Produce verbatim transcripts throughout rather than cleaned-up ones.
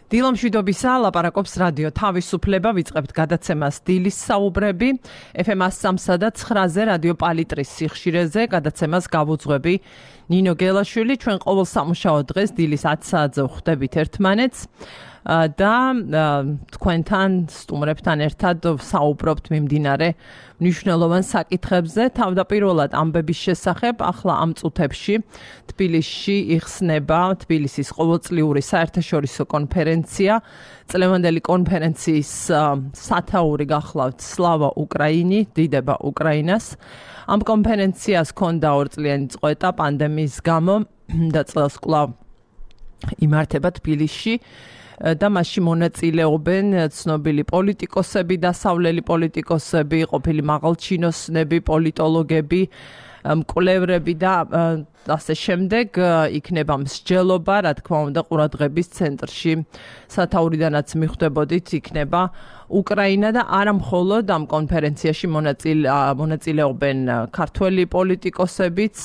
დილამშვიდობისა ლაპარაკობს რადიო თავისუფლება ვიწყებთ გადაცემას დილის საუბრები ეფ ემ სამსა და ცხრაზე რადიო პალიტრის სიხშირეზე გადაცემას გავუძღვები ნინო გელაშვილი ჩვენ ყოველ სამუშაო დღეს დილის ათი საათზე ვხვდებით ერთმანეთს და თქვენთან სტუმრებთან ერთად საუბრობთ მიმდინარე მნიშვნელოვან საკითხებზე თავდაპირველად ამბების შესახებ ახლა ამ წუთებში თბილისში იხსნება თბილისის ყოველწლიური საერთაშორისო კონფერენცია წლევანდელი კონფერენციის სათაური გახლავთ სლავა უკრაინი დიდება უკრაინას ამ კონფერენციას ჰქონდა ორწლიანი წყვეტა პანდემიის გამო და წელს კვლავ იმართება თბილისში და მასში მონაწილეობენ ცნობილი პოლიტიკოსები, დასავლელი პოლიტიკოსები, ყოფილი მაღალჩინოსნები, პოლიტოლოგები, მკვლევრები და ასე შემდეგ იქნება მსჯელობა, რა თქმა უნდა, ყურადღების ცენტრში სათაურიდანაც მიხვდებოდით, იქნება უკრაინა და არა მხოლოდ ამ კონფერენციაში მონაწილეობენ ქართველი პოლიტიკოსებიც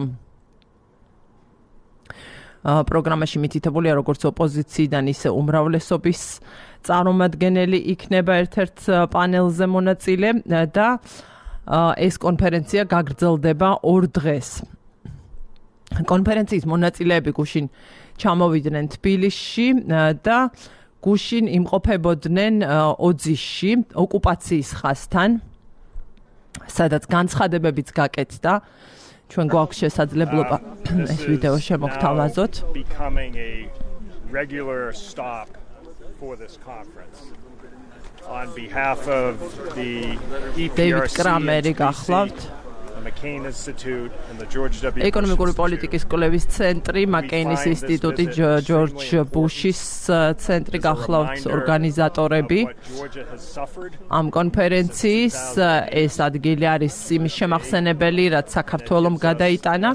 პროგრამაში მითითებულია როგორც ოპოზიციიდან ისე უმრავლესობის წარმომადგენელი იქნება ერთ-ერთ პანელზე მონაწილე და ეს კონფერენცია გაგრძელდება ორ დღეს. კონფერენციის მონაწილეები გუშინ ჩამოვიდნენ თბილისში და გუშინ იმყოფებოდნენ ოძისში ოკუპაციის ხაზთან, სადაც განცხადებებიც გაკეთდა. ჩვენ გვაქვს შესაძლებლობა ეს ვიდეო შემოგთავაზოთ. Becoming a regular stop for this conference on behalf of the E P R C, the McCain Institute and the George W. ეკონომიკური პოლიტიკის კვლევის ცენტრი, მაკეინის ინსტიტუტი, ჯორჯ ბუშის ცენტრი გახლავთ ორგანიზატორები. ამ კონფერენციის ეს ადგილი არის იმის შემახსენებელი, რაც საქართველომ გადაიტანა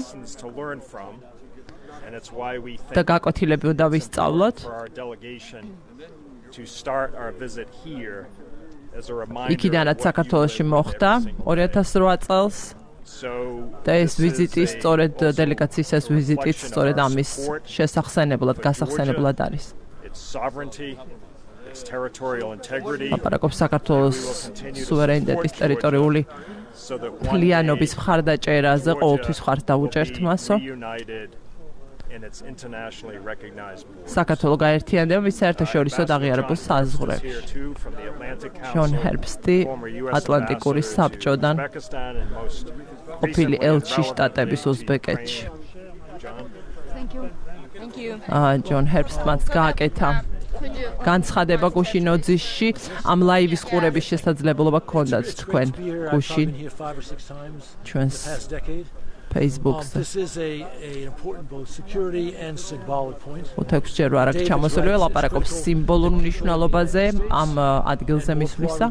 და გაკვეთილები უნდა ვისწავლოთ. იქიდანაც საქართველოში მოხდა ორი ათას რვა წელს და ეს ვიზიტი სწორედ დელეგაციის ეს ვიზიტიც სწორედ ამის შესახსენებლად, გასახსენებლად არის. ლაპარაკობს საქართველოს სუვერენიტეტის ტერიტორიული მთლიანობის მხარდაჭერაზე, ყოველთვის მხარს დაუჭერთ მასო. საქართველო გაერთიანდება საერთაშორისო აღიარებულ საზღვრებში. ჯონ ჰერბსტი ატლანტიკური საბჭოდან ყოფილი ელჩი შტატების უზბეკეთში. ჯონ ჰერბსტმაც გააკეთა განცხადება გუშინ ოძისში ამ ლაივის ყურების შესაძლებლობა გქონდათ თქვენ გუშინ ჩვენს Facebook-ზე. უთხექვსჯერ არ აქვს ჩამოსული, ლაპარაკობს სიმბოლურ მნიშვნელობაზე ამ ადგილზე მისვლისა.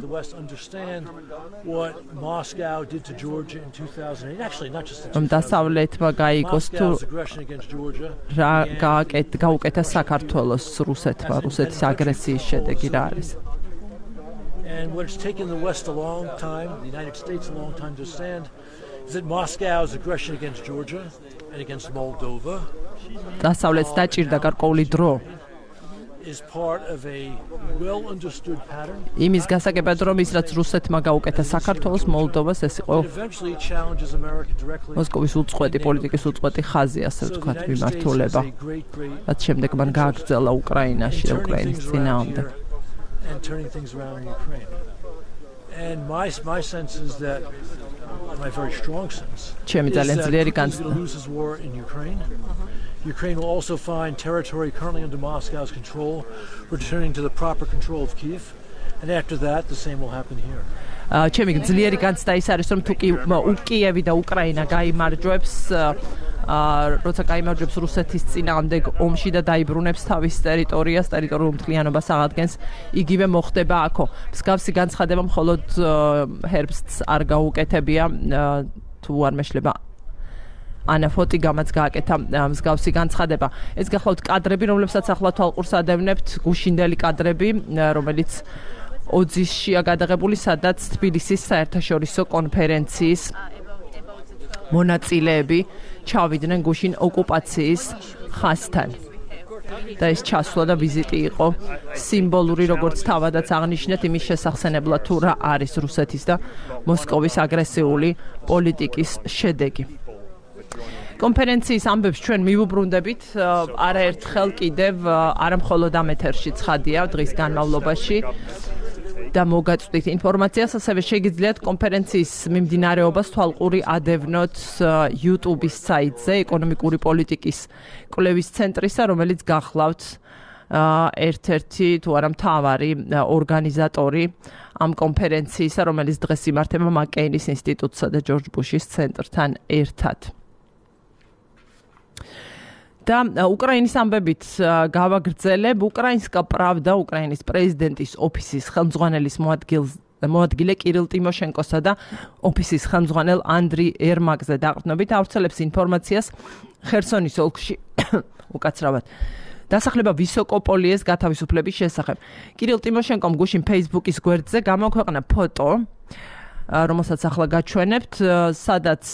დასავლეთმა გაიგოს თუ რა გაუკეთა საქართველოს რუსეთმა, რუსეთის აგრესიის შედეგი რა არის. And what's taken the West a long time, the United States a long time to understand is that Moscow's aggression against Georgia and against Moldova დასავლეთს დაჭირდა გარკვეული დრო is part of a well understood pattern. იმის გასაგებად რომ ის რაც რუსეთმა გაუკეთა საქართველოს, მოლდოვას ეს იყო მოსკოვის უწყვეტი პოლიტიკის უწყვეტი ხაზი, ასე ვთქვათ, მიმართულება. რაც შემდეგ მან გააგრძელა უკრაინაში და უკრაინის წინააღმდეგ. And turning things around in Ukraine. And my my sense is that my very strong sense ჩემი ძალიან ძლიერი განცდა loses war in Ukraine. Ukraine will also find territory currently under Moscow's control returning to the proper control of Kyiv. And after that the same will happen here. ჩემი ძლიერი განცდა ის არის რომ თუ კი უკიევი და უკრაინა გაიმარჯვებს როცა გაიმარჯვებს რუსეთის წინააღმდეგ ომში და დაიბრუნებს თავის ტერიტორიას, ტერიტორიულ მთლიანობას აღადგენს, იგივე მოხდება აქო. მსგავსი განცხადება მხოლოდ ჰერბსტს არ გაუკეთებია, თუ არ მეშლება ანა ფოტიგამაც გააკეთა მსგავსი განცხადება. ეს გახლავთ კადრები, რომლებსაც ახლა თვალყურს ადევნებთ, გუშინდელი კადრები, რომელიც ოძისშია გადაღებული, სადაც თბილისის საერთაშორისო კონფერენციის მონაწილეები ჩავიდნენ გუშინ ოკუპაციის ხაზთან. და ეს ჩასვლა და ვიზიტი იყო სიმბოლური, როგორც თავადაც აღნიშნეთ, იმის შესახსენებლად თუ რა არის რუსეთის და მოსკოვის აგრესიული პოლიტიკის შედეგი. კონფერენციის ამბებს ჩვენ მივუბრუნდებით არაერთხელ კიდევ არა მხოლოდ ამ ეთერში ცხადია დღის განმავლობაში და მოგაწვდით ინფორმაციას, ასევე შეგიძლიათ კონფერენციის მიმდინარეობას თვალყური ადევნოთ YouTube-ის საიტზე ეკონომიკური პოლიტიკის კვლევის ცენტრისა, რომელიც გახლავთ ერთ-ერთი თუ არა მთავარი ორგანიზატორი ამ კონფერენციისა, რომელიც დღეს იმართება მაკეინის ინსტიტუტსა და ჯორჯ ბუშის ცენტრთან ერთად. და უკრაინის ამბებით გავაგრძელებ. უკრაინსკა პრავდა უკრაინის პრეზიდენტის ოფისის ხელმძღვანელის მოადგილე კირილ ტიმოშენკოსა და ოფისის ხელმძღვანელ ანდრი ერმაკზე დაყრდნობით ავრცელებს ინფორმაციას ხერსონის ოლქში უკაცრავად დასახლება ვისოკოპოლიეს გათავისუფლების შესახებ. კირილ ტიმოშენკომ გუშინ Facebook-ის გვერდზე გამოქვეყნა ფოტო, რომელსაც ახლა გაჩვენებთ, სადაც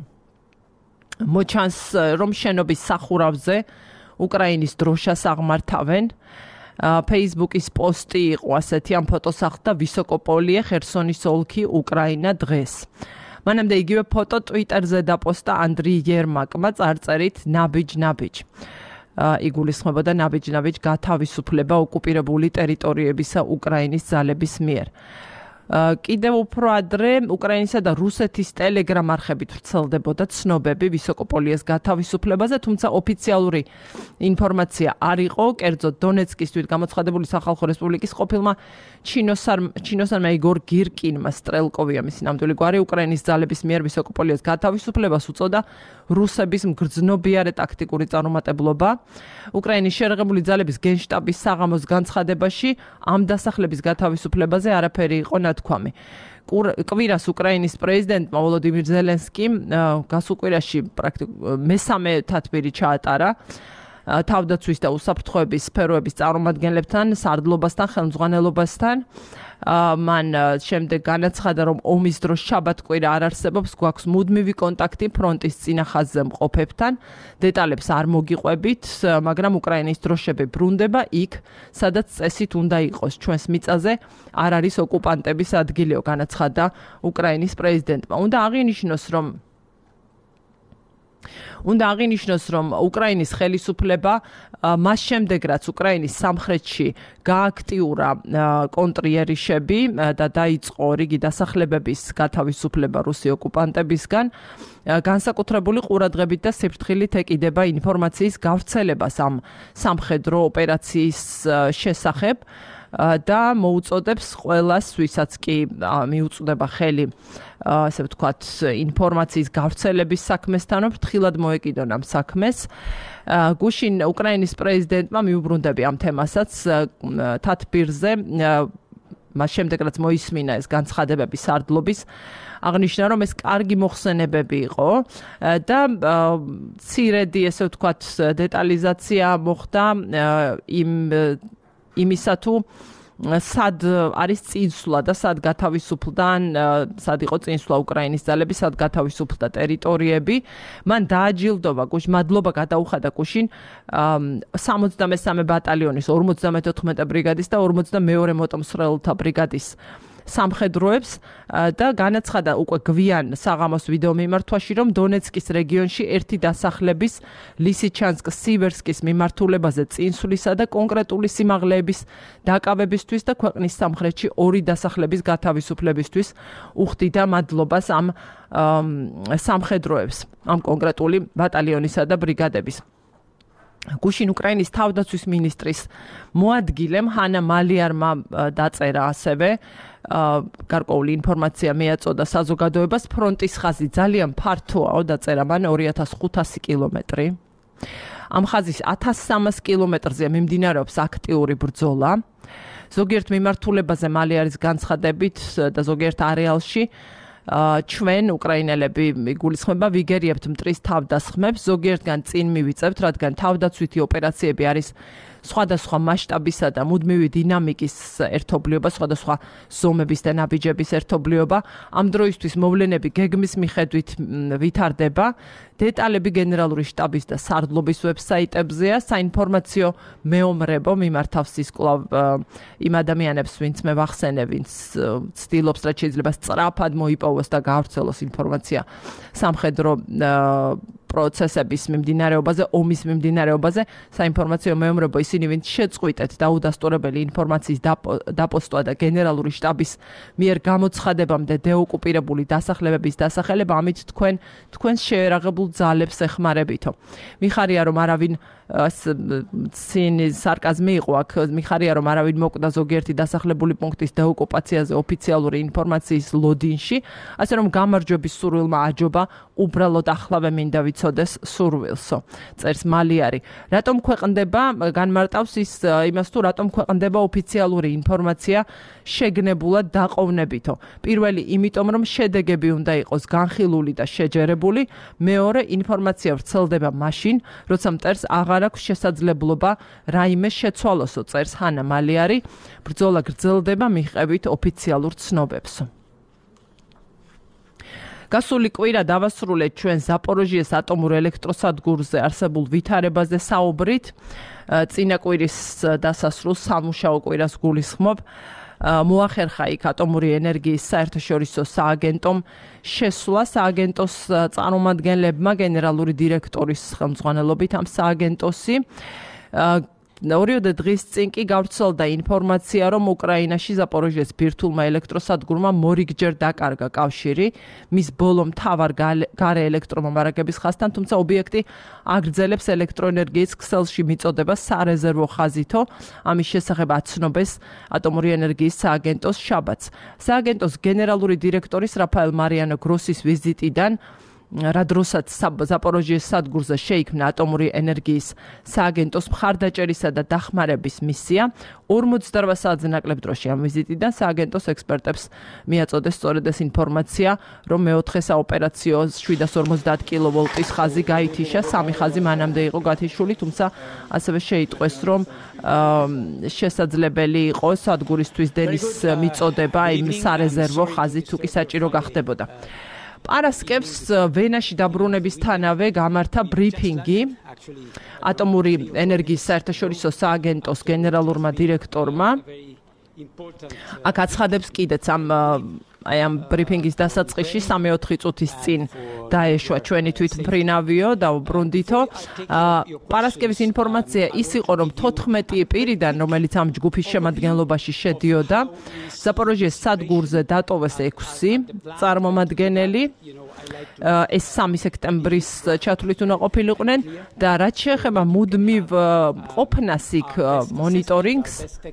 მოჩანს რომ შენობის სახურავზე უკრაინის დროშას აღმართავენ. Facebook-ის პოსტი იყო ასეთი, ამ ფოტოს ახლდა ვისოკოპოლიე, ხერსონის ოლქი, უკრაინა დღეს. მანამდე იგივე ფოტო Twitter-ზე დაპოსტა ანდრი ერმაკმა წარწერით ნაბიჯ-ნაბიჯ. იგულისხმებოდა ნაბიჯ-ნაბიჯ გათავისუფლება ოკუპირებული ტერიტორიებისა უკრაინის ძალების მიერ. კიდევ უფრო ადრე უკრაინისა და რუსეთის ტელეგრამ არხებით ვრცელდებოდა ცნობები ვისოკოპოლიეს გათავისუფლებაზე, თუმცა ოფიციალური ინფორმაცია არ იყო. კერძოდ დონეცკის თვით გამოცხადებული სახალხო რესპუბლიკის ყოფილმა ჩინოსარმა იგორ გირკინმა სტრელკოვია მისი ნამდვილი გვარი უკრაინის ძალების მიერ ვისოკოპოლიეს გათავისუფლებას უწოდა რუსების მგრძნობიარე ტაქტიკური წარუმატებლობა. უკრაინის შერეღებული ძალების გენშტაბის საღამოს განცხადებაში ამ დასახლების გათავისუფლებაზე არაფერი იყო ნათქვამი. კვირას უკრაინის პრეზიდენტმა ვოლოდიმირ ზელენსკიმ გასულ კვირაში პრაქტიკულად მესამე თათბირი ჩაატარა თავდაცვის და უსაფრთხოების სფეროების წარმომადგენლებთან, სარდლობასთან, ხელმძღვანელობასთან. მან შემდეგ განაცხადა, რომ ომის დროს შაბათ-კვირა არ არსებობს, გვაქვს მუდმივი კონტაქტი ფრონტის წინა ხაზზე მყოფებთან. დეტალებს არ მოგიყვებით, მაგრამ უკრაინის დროშები ბრუნდება იქ, სადაც წესით უნდა იყოს. ჩვენს მიწაზე არ არის ოკუპანტების ადგილიო, განაცხადა უკრაინის პრეზიდენტმა. უნდა აღინიშნოს, რომ უნდა აღინიშნოს, რომ უკრაინის ხელისუფლება მას შემდეგ, რაც უკრაინის სამხრეთში გააქტიურა კონტრიერიშები და დაიწყო რიგი დასახლებების გათავისუფლება რუსი ოკუპანტებისგან, განსაკუთრებული ყურადღებით და სიფრთხილით ეკიდება ინფორმაციის გავრცელებას ამ სამხედრო ოპერაციის შესახებ და მოუწოდებს ყველას, ვისაც კი მიუწვდება ხელი, ასე ვთქვათ, ინფორმაციის გავრცელების საქმესთან, რომ ფრთხილად მოეკიდონ ამ საქმეს. გუშინ უკრაინის პრეზიდენტმა მიუბრუნდები ამ თემასაც თათბირზე, მას შემდეგ რაც მოისმინა ეს განცხადებები სარდლობის, აღნიშნა, რომ ეს კარგი მოხსენებები იყო და მცირედი, ასე ვთქვათ, დეტალიზაცია მოხდა იმ იმისა თუ სად არის წინსვლა და სად გათავისუფლდან, სად იყო წინსვლა უკრაინის ძალები, სად გათავისუფლდა ტერიტორიები. მან დააჯილდოვა გუშინ, მადლობა გადაუხადა გუშინ სამოცდამესამე ბატალიონის ორმოცდამეთოთხმეტე ბრიგადის და ორმოცდამეორე მოტომსხვრელთა ბრიგადის სამხედროებს და განაცხადა უკვე გვიან საღამოს ვიდეო მიმართვაში, რომ დონეცკის რეგიონში ერთი დასახლების ლისიჩანსკ-სივერსკის მიმართულებაზე წინსვლისა და კონკრეტული სიმაღლეების დაკავებისთვის და ქვეყნის სამხრეთში ორი დასახლების გათავისუფლებისთვის უხდიდა მადლობას ამ სამხედროებს, ამ კონკრეტული ბატალიონისა და ბრიგადების. გუშინ უკრაინის თავდაცვის მინისტრის მოადგილემ ჰანა მალიარმა დაწერა ასევე გარკვეული ინფორმაცია მიაწოდა საზოგადოებას, ფრონტის ხაზი ძალიან ფართოა, დაწერა მან ორი ათას ხუთასი კილომეტრი. ამ ხაზის ათას სამას კილომეტრზე მიმდინარეობს აქტიური ბრძოლა. ზოგიერთ მიმართულებაზე მალიარის განცხადებით და ზოგიერთ არეალში ჩვენ უკრაინელები იგულისხმება ვიგერიებთ მტრის თავდასხმებს, ზოგიერთგან წინ მივიწევთ, რადგან თავდაცვითი ოპერაციები არის სხვადასხვა მასშტაბისა და მუდმივი დინამიკის ერთობლიობა, სხვადასხვა ზომების და ნაბიჯების ერთობლიობა. Ამ დროისთვის მოვლენები გეგმის მიხედვით ვითარდება. დეტალები გენერალური შტაბის და სარდლობის ვებსაიტებზეა. საინფორმაციო მეომრებო მიმართავს ის კვლავ იმ ადამიანებს, ვინც მე ვახსენებ, ვინც ცდილობს, რაც შეიძლება სწრაფად მოიპოვოს და გაავრცელოს ინფორმაცია სამხედრო პროცესების მიმდინარეობაზე, ომის მიმდინარეობაზე. საინფორმაციო მეომრებო ისინი, ვინც შეწყვიტეთ დაუდასტურებელი ინფორმაციის დაპოსტვა და გენერალური შტაბის მიერ გამოცხადებამდე დეოკუპირებული დასახლებების დასახელება, ამით თქვენ თქვენს შეერაღებულ ძალებს ეხმარებითო. მიხარია რომ არავინ სინის სარკაზმი იყო აქ, მიხარია რომ არავინ მოკვდა ზოგიერთი დასახლებული პუნქტის დეოკუპაციაზე ოფიციალური ინფორმაციის ლოდინში, ასე რომ გამარჯვების სურვილმა აჯობა უბრალოდ ახლავე მინდა ვიცოდეს სურვილსო. წერს მალიარი. რატომ ქვეყნდება, განმარტავს ის იმას თუ რატომ ქვეყნდება ოფიციალური ინფორმაცია შეგნებულად დაყოვნებითო. პირველი, იმიტომ რომ შედეგები უნდა იყოს განხილული და შეჯერებული, მეორე, ინფორმაცია ვრცელდება მაშინ, როცა მტერს აღარ აქვს შესაძლებლობა რაიმე შეცვალოსო, წერს ჰანა მალიარი. ბრძოლა გრძელდება მიღებით ოფიციალურ ცნობებსო. გასული კვირა დავასრულეთ ჩვენ ზაპოროჟიეს ატომურ ელექტროსადგურზე არსებულ ვითარებაზე საუბრით. წინა კვირის დასასრულს სამუშაო კვირას გულისხმობ. მოახერხა იქ ატომური ენერგიის საერთაშორისო სააგენტომ შესვლა სააგენტოს წარმომადგენლებმა გენერალური დირექტორის ხელმძღვანელობით ამ სააგენტოსი ორიოდე დღის წინ კი გავრცელდა ინფორმაცია, რომ უკრაინაში ზაპოროჟიეს ბირთვულმა ელექტროსადგურმა მორიგჯერ დაკარგა კავშირი მის ბოლო მთავარ გარე ელექტრომომარაგების ხაზთან, თუმცა ობიექტი აგრძელებს ელექტროენერგიის ქსელში მიწოდებას სარეზერვო ხაზითო. ამის შესახებ აცნობეს ატომური ენერგიის სააგენტოს შაბათს. სააგენტოს გენერალური დირექტორის რაფაელ მარიანო გროსის ვიზიტიდან რა დროსაც ზაპოროჟიეს სადგურზე შეიქმნა ატომური ენერგიის სააგენტოს მხარდაჭერისა და დახმარების მისია, ორმოცდაოთხ საათზე ნაკლებ დროში ამ ვიზიტიდან სააგენტოს ექსპერტებს მიაწოდეს სწორედ ეს ინფორმაცია, რომ მეოთხე საოპერაციო შვიდას ორმოცდაათ კილოვოლტის ხაზი გაითიშა, სამი ხაზი მანამდე იყო გათიშული, თუმცა ასევე შეიტყვეს, რომ შესაძლებელი იყო სადგურისთვის დენის მიწოდება იმ სარეზერვო ხაზით თუ კი საჭირო გახდებოდა. პარასკევს ვენაში დაბრუნებისთანავე გამართა ბრიფინგი ატომური ენერგიის საერთაშორისო სააგენტოს გენერალურმა დირექტორმა. აქ აცხადებს კიდეც ამ აი ამ ბრიფინგის დასაწყისში სამი-ოთხი წუთის წინ დაეშვა ჩვენი თვითმფრინავიო და უბრუნდითო. პარასკევის ინფორმაცია ის იყო, რომ თოთხმეტი პირიდან, რომელიც ამ ჯგუფის შემადგენლობაში შედიოდა, ზაპოროჟიეს სადგურზე დატოვეს ექვსი წარმომადგენელი. ეს სამი სექტემბრის ჩათვლით უნდა ყოფილიყვნენ და რაც შეეხება მუდმივ ყოფნას იქ მონიტორინგს,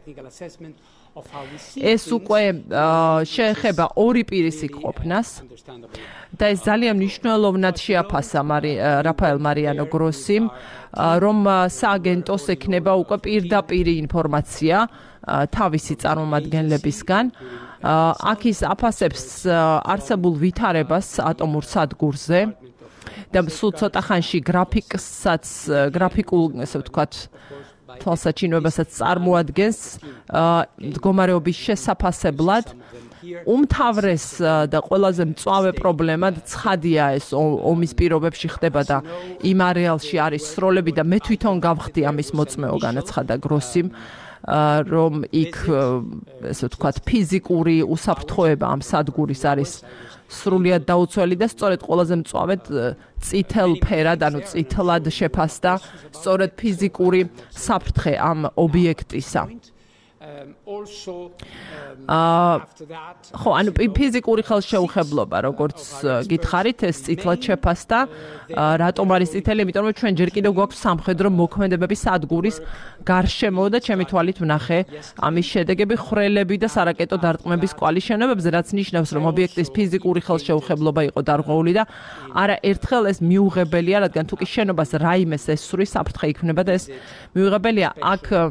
ეს უკვე შეეხება ორი პირის იქ ყოფნას და ეს ძალიან მნიშვნელოვნად შეაფასა რაფაელ მარიანო გროსიმ, რომ სააგენტოს ექნება უკვე პირდაპირი ინფორმაცია თავისი წარმომადგენლებისგან. აქ ის აფასებს არსებულ ვითარებას ატომურ სადგურზე და სულ ცოტა ხანში გრაფიკსაც გრაფიკულ, ესე ვთქვათ, თვალსაჩინოებასაც წარმოადგენს მდგომარეობის შესაფასებლად. უმთავრეს და ყველაზე მწვავე პრობლემა ცხადია ეს ომის პირობებში ხდება და იმ არეალში არის სროლები და მე თვითონ გავხდი ამის მოწმეო, განაცხადა გროსიმ, რომ იქ ესე ვთქვათ ფიზიკური უსაფრთხოება ამ სადგურის არის სრულიად დაუცველი და სწორედ ყველაზე მწვავედ წითელ ფერად, ანუ წითლად შეფასდა სწორედ ფიზიკური საფრთხე ამ ობიექტისა. ხო, ანუ ფიზიკური ხელშეუხებლობა, როგორც გითხარით, ეს წითლად შეფასდა. რატომ არის წითელი? იმიტომ რომ ჩვენ ჯერ კიდევ გვაქვს სამხედრო მოქმედებები სადგურის გარშემო და ჩემი თვალით ვნახე ამის შედეგები ხრელები და სარაკეტო დარტყმების კვალი შენობებზე, რაც ნიშნავს, რომ ობიექტის ფიზიკური ხელშეუხებლობა იყო დარღვეული და არა ერთხელ ეს მიუღებელია, რადგან თუ კი შენობას რაიმე ესვრის საფრთხე იქმნება და ეს მიუღებელია. აქ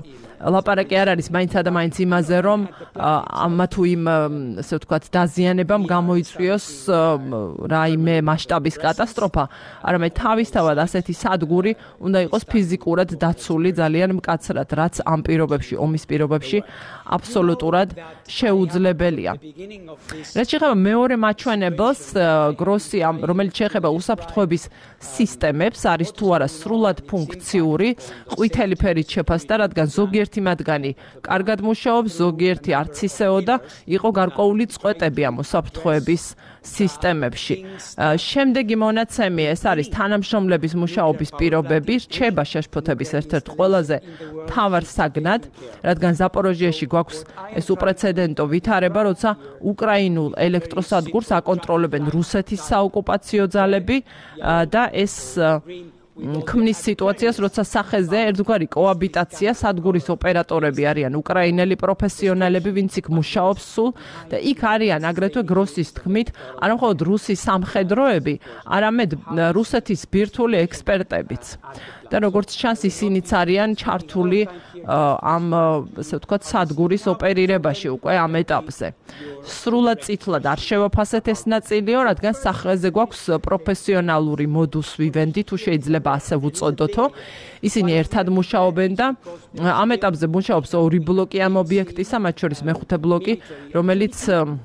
ლაპარაკი არ არის მაინც და მაინც იმაზე, რომ ამა თუ იმ ასე ვთქვათ დაზიანებამ გამოიწვიოს რაიმე მასშტაბის კატასტროფა, არამედ თავისთავად ასეთი სადგური უნდა იყოს ფიზიკურად დაცული ძალიან მკაცრად, რაც ამ პირობებში, ომის პირობებში აბსოლუტურად შეუძლებელია. რაც შეეხება მეორე მაჩვენებელს, გროსი, რომელიც შეეხება უსაფრთხოების სისტემებს, არის თუ არა სრულად ფუნქციური, ყვითელი ფერით შეფასდა, რადგან ზოგიერთი მათგანი კარგად მუშაობს, ზოგიერთი არც ისეო და იყო გარკვეული წყვეტები ამ უსაფრთხოების სისტემებში. შემდეგი მონაცემი ეს არის თანამშრომლების მუშაობის პირობები, რჩება შეშფოთების ერთ-ერთ ყველაზე მთავარ საგნად, რადგან ზაპოროჟიაში გვაქვს ეს უპრეცედენტო ვითარება, როცა უკრაინულ ელექტროსადგურს აკონტროლებენ რუსეთის საოკუპაციო ძალები და ეს ქმნის სიტუაციას, როცა სახეზე ერთგვარი კოაბიტაცია, სადგურის ოპერატორები არიან უკრაინელი პროფესიონალები, ვინც იქ მუშაობს სულ და იქ არიან აგრეთვე გროსის თქმით, არა მხოლოდ რუსი სამხედროები, არამედ რუსეთის ბირთვული ექსპერტებიც. და როგორც ჩანს, ისინიც არიან ჩართული ამ ასე ვთქვათ სადგურის ოპერირებაში უკვე ამ ეტაპზე. სრულად წითლად არ შევაფასეთ ეს ნაწილიო, რადგან სახეზე გვაქვს პროფესიონალური modus vivendi, თუ შეიძლება ასე ვუწოდოთო. ისინი ერთად მუშაობენ და ამ ეტაპზე მუშაობს ორი ბლოკი ამ ობიექტისა, მათ შორის მეხუთე ბლოკი, რომელიც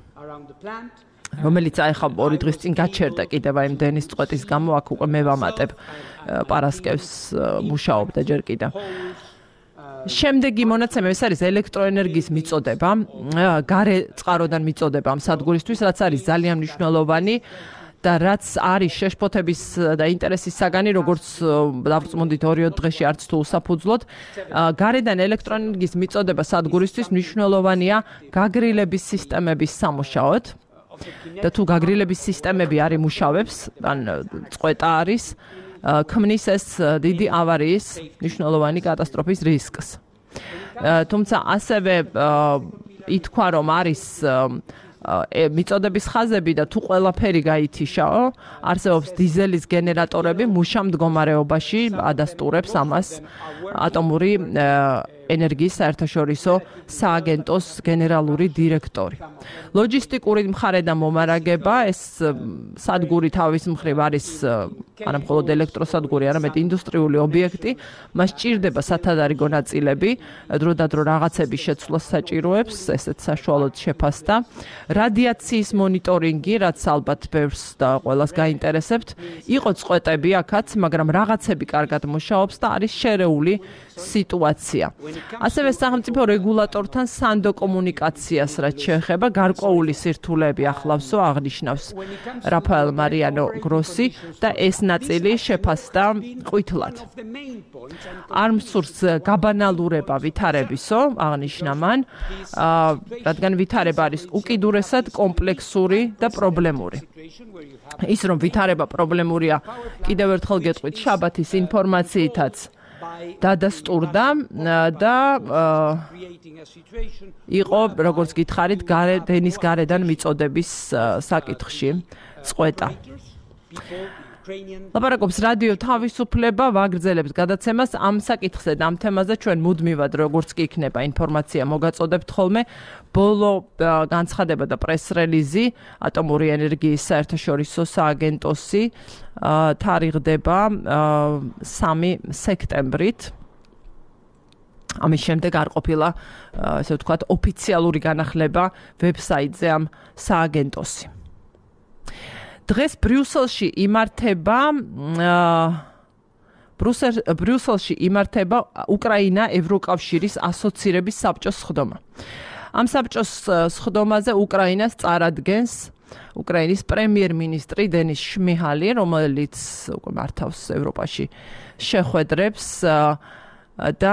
რომელიც აი ხა ორი დღის წინ გაჩერდა კიდევ აი დენის წყვეტის გამო, აქ უკვე მე ვამატებ პარასკევს მუშაობდა ჯერ კიდევ. შემდეგი მონაცემი ეს არის ელექტროენერგიის მიწოდება, გარე წყაროდან მიწოდება ამ სადგურისთვის, რაც არის ძალიან მნიშვნელოვანი და რაც არის შეშფოთების და ინტერესის საგანი, როგორც დავწმუნდით ორი დღეში არც თუ უსაფუძვლოდ, გარედან ელექტროენერგიის მიწოდება სადგურისთვის მნიშვნელოვანია გაგრილების სისტემების სამუშაოდ. და თუ გაგრილების სისტემები არ იმუშავებს, ან წყვეტა არის, ქმნის ეს დიდი ავარიის მნიშვნელოვანი კატასტროფის რისკს. თუმცა ასევე ითქვა, რომ არის მიწოდების ხაზები და თუ ყველაფერი გაითიშაო, არსებობს დიზელის გენერატორები მუშა მდგომარეობაში ადასტურებს ამას ატომური ენერგიის საერთაშორისო სააგენტოს გენერალური დირექტორი. ლოჯისტიკური მხარედან მომარაგება, ეს სადგური თავის მხრივ არის არა მხოლოდ ელექტროსადგური, არამედ ინდუსტრიული ობიექტი, მას ჭირდება სათადარიგო ნაწილები, დრო და დრო რაღაცების შეცვლას საჭიროებს, ესეც საშუალოდ შეფასდა. რადიაციის მონიტორინგი, რაც ალბათ ბევრს და ყველას გაინტერესებთ, იყო წყვეტები აქაც, მაგრამ რაღაცები კარგად მუშაობს და არის შერეული სიტუაცია. ასევე სახელმწიფო რეგულატორთან სანდო კომუნიკაციას რაც შეეხება გარკვეული სირთულეები ახლავსო აღნიშნავს რაფაელ მარიანო გროსი და ეს ნაწილი შეფასდა ყვითლად. არ მსურს გაბანალურება ვითარებისო, აღნიშნა მან, რადგან ვითარება არის უკიდურესად კომპლექსური და პრობლემური. ის რომ ვითარება პრობლემურია, კიდევ ერთხელ გეტყვით შაბათის ინფორმაციითაც დადასტურდა და იყო, როგორც გითხარით, დენის გარედან მიწოდების საკითხში წყვეტა. ლაპარაკობს რადიო თავისუფლება, ვაგრძელებთ გადაცემას ამ საკითხზე და ამ თემაზე ჩვენ მუდმივად, როგორც კი იქნება ინფორმაცია მოგაწოდებთ ხოლმე, ბოლო განცხადება და პრეს-რელიზი ატომური ენერგიის საერთაშორისო სააგენტოსი თარიღდება სამი სექტემბრით. ამის შემდეგ არ ყოფილა, ესე ვთქვათ, ოფიციალური განახლება ვებსაიტზე ამ სააგენტოსი. დღეს ბრიუსელში იმართება ბრიუსელში იმართება უკრაინა ევროკავშირის ასოცირების საბჭოს სხდომა. ამ საბჭოს სხდომაზე უკრაინას წარადგენს უკრაინის პრემიერ-მინისტრი დენის შმიჰალი, რომელიც უკვე მართავს ევროპაში შეხვედრებს და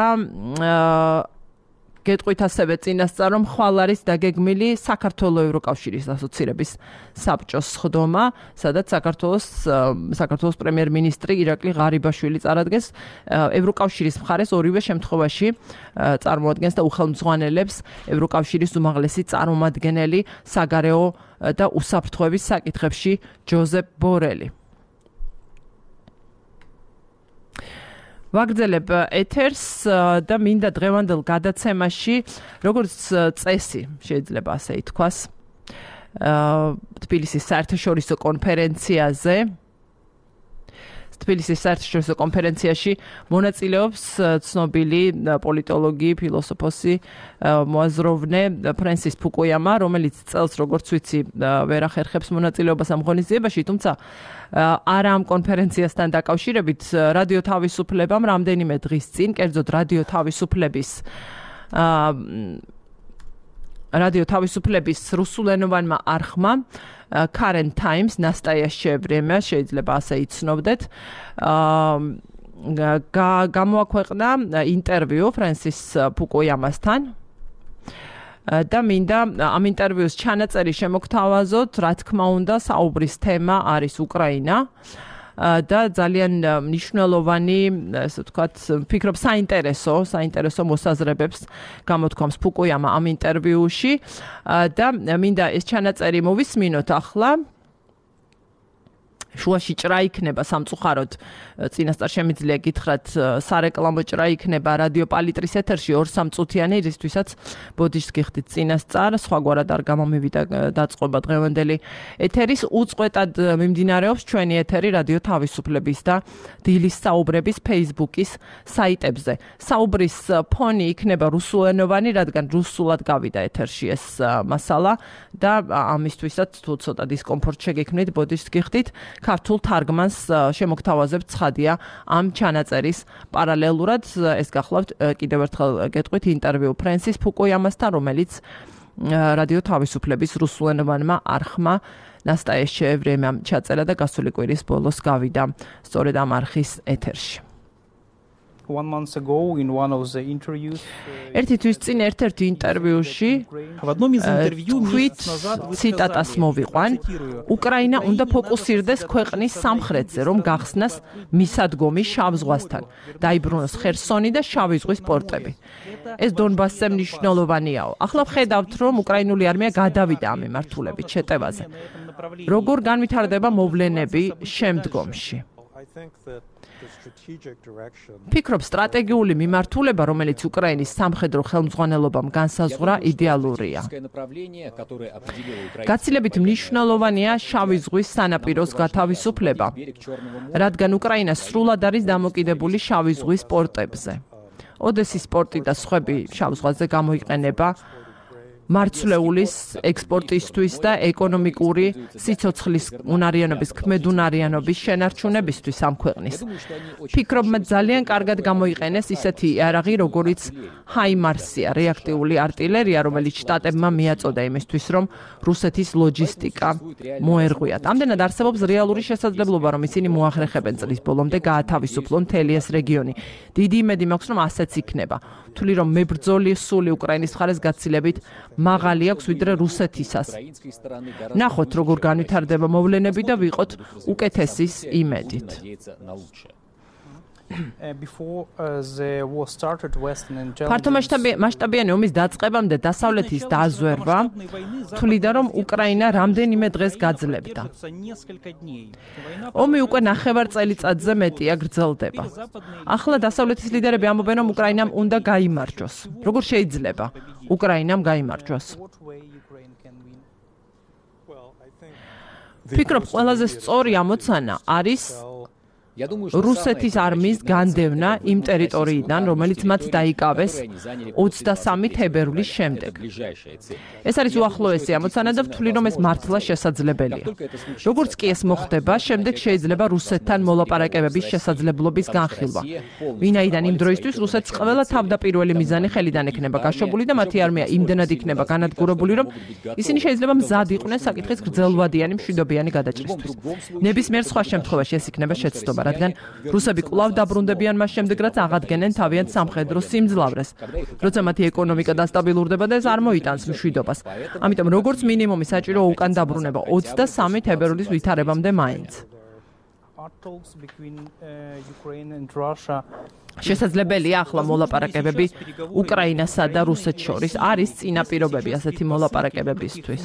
გეტყვით ასევე წინასწარ, რომ ხვალ არის დაგეგმილი საქართველოს ევროკავშირის ასოცირების საბჭოს სხდომა, სადაც საქართველოს საქართველოს პრემიერ-მინისტრი ირაკლი ღარიბაშვილი წარადგენს ევროკავშირის მხარეს ორივე შემთხვევაში წარმოადგენს და უხელმძღვანელებს ევროკავშირის უმაღლესი წარმომადგენელი საგარეო და უსაფრთხოების საკითხებში ჯოზეფ ბორელი. ვაგრძელებ ეთერს და მინდა დღევანდელ გადაცემაში, როგორც წესი, შეიძლება ასე ითქვას, თბილისის საერთაშორისო კონფერენციაზე თბილისის საერთაშორისო კონფერენციაში მონაწილეობს ცნობილი პოლიტოლოგი, ფილოსოფოსი, მოაზროვნე ფრენსის ფუკუიამა, რომელიც წელს, როგორც ვიცი, ვერ ახერხებს მონაწილეობას ამ ღონისძიებაში, თუმცა არა ამ კონფერენციასთან დაკავშირებით რადიო თავისუფლებამ რამდენიმე დღის წინ, კერძოდ რადიო თავისუფლების რადიო თავისუფლების რუსულენოვანმა არხმა Current Times, Nastayașe vremea, შეიძლება ასე იცნობდეთ. გამოაქვეყნა ინტერვიუ ფრენსის ფუკუიამასთან. და მინდა ამ ინტერვიუს ჩანაწერი შემოგთავაზოთ, რა თქმა უნდა, საუბრის თემა არის უკრაინა. და ძალიან მნიშვნელოვანი, ასე ვთქვათ, ფიქრობ საინტერესო, საინტერესო მოსაზრებებს გამოთქვამს ფუკუიამა ამ ინტერვიუში და მინდა ეს ჩანაწერი მოვისმინოთ ახლა. შუაში ჭრა იქნება სამწუხაროდ, წინასწარ შემიძლია გითხრათ, სარეკლამო ჭრა იქნება რადიო პალიტრის ეთერში ორ სამ წუთიანი, რისთვისაც ბოდიშს გიხდით წინასწარ, სხვაგვარად არ გამომივიდა დაწყობა დღევანდელი ეთერის. უწყვეტად მიმდინარეობს ჩვენი ეთერი რადიო თავისუფლების და დილის საუბრების Facebook-ის საიტებზე. საუბრის ფონი იქნება რუსულენოვანი, რადგან რუსულად გავიდა ეთერში ეს მასალა და ამისთვისაც თუ ცოტა დისკომფორტ შეგექმნით, ბოდიშს გიხდით. ქართულ თარგმანს შემოგთავაზებთ ცხადია ამ ჩანაწერის პარალელურად. ეს გახლავთ კიდევ ერთხელ გეტყვით ინტერვიუ ფრენსის ფუკუიამასთან, რომელიც რადიო თავისუფლების რუსულენოვანმა არხმა Nastayașe vremea ჩაწერა და გასული კვირის ბოლოს გავიდა სწორედ ამ არხის ეთერში. One month ago in one of the interviews ერთი თვის წინ ერთ-ერთი ინტერვიუში თქვით ციტატას მოვიყვან, უკრაინა უნდა ფოკუსირდეს ქვეყნის სამხრეთზე, რომ გახსნას მისადგომი შავ ზღვასთან, დაიბრუნოს ხერსონი და შავი ზღვის პორტები. ეს დონბასზე მნიშვნელოვანიაო. ახლა ვხედავთ, რომ უკრაინული არმია გადავიდა ამ მიმართულებით შეტევაზე. როგორ განვითარდება მოვლენები შემდგომში? ფიქრობ, სტრატეგიული მიმართულება, რომელიც უკრაინის სამხედრო ხელმძღვანელობამ განსაზღვრა, იდეალურია. გაცილებით მნიშვნელოვანია შავი ზღვის სანაპიროს გათავისუფლება, რადგან უკრაინა სრულად არის დამოკიდებული შავი ზღვის პორტებზე. ოდესის პორტი და სხვები შავ ზღვაზე გამოიყენება მარცვლეულის ექსპორტისთვის და ეკონომიკური სიცოცხლის უნარიანობის, ქმედუნარიანობის შენარჩუნებისთვის ამ ქვეყნის. ფიქრობ, მათ ძალიან კარგად გამოიყენეს ისეთი იარაღი, როგორიც ჰაიმარსია, რეაქტიული артиლერია, რომელიც შტატებმა მიაწოდა იმისთვის, რომ რუსეთის ლოჯისტიკა მოერღვიათ. ამდენად არსებობს რეალური შესაძლებლობა, რომ ისინი მოახერხებენ წლის ბოლომდე გაათავისუფლონ მთელი ეს რეგიონი. დიდი იმედი მაქვს, რომ ასეც იქნება. თვლი რომ მებრძოლი სული უკრაინის მხარეს გაცილებით მაღალი აქვს ვიდრე რუსეთისას. ნახოთ როგორ განვითარდება მოვლენები და ვიყოთ უკეთესის იმედით. ფართომასშტაბიანი ომის დაწყებამდე დასავლეთის დაზვერვა თვლიდა, რომ უკრაინა რამდენიმე დღეს გაძლებდა. ომი უკვე ნახევარ წელიწადზე მეტია გრძელდება. ახლა დასავლეთის ლიდერები ამბობენ, რომ უკრაინამ უნდა გაიმარჯვოს. როგორ შეიძლება უკრაინამ გაიმარჯვოს? ფიქრობ, ყველაზე სწორი ამოცანა არის რუსეთის არმიის განდევნა იმ ტერიტორიიდან, რომელიც მათ დაიკავეს ოცდასამი თებერვლის შემდეგ. ეს არის უახლოესი ამოცანა და ვთვლი, რომ ეს მართლა შესაძლებელია. როგორც კი ეს მოხდება, შემდეგ შეიძლება რუსეთთან მოლაპარაკებების შესაძლებლობის განხილვა. ვინაიდან იმ დროისთვის რუსეთს ყველა თავდაპირველი მიზანი ხელიდან ექნება გაშვებული და მათი არმია იმდენად იქნება განადგურებული, რომ ისინი შეიძლება მზად იყვნენ საკითხის გრძელვადიანი მშვიდობიანი გადაჭრისთვის. ნებისმიერ სხვა შემთხვევაში ეს იქნება შეცდომა, რადგან რუსები კვლავ დაბრუნდებიან მას შემდეგ, რაც აღადგენენ თავიანთ სამხედრო სიმძლავრეს, როცა მათი ეკონომიკა დასტაბილურდება და ეს არ მოიტანს მშვიდობას. ამიტომ როგორც მინიმუმი საჭირო უკან დაბრუნება ოცდასამი თებერვლის ვითარებამდე მაინც. შესაძლებელია ახლა მოლაპარაკებები უკრაინასა და რუსეთს შორის. არის წინაპირობები ასეთი მოლაპარაკებებისთვის.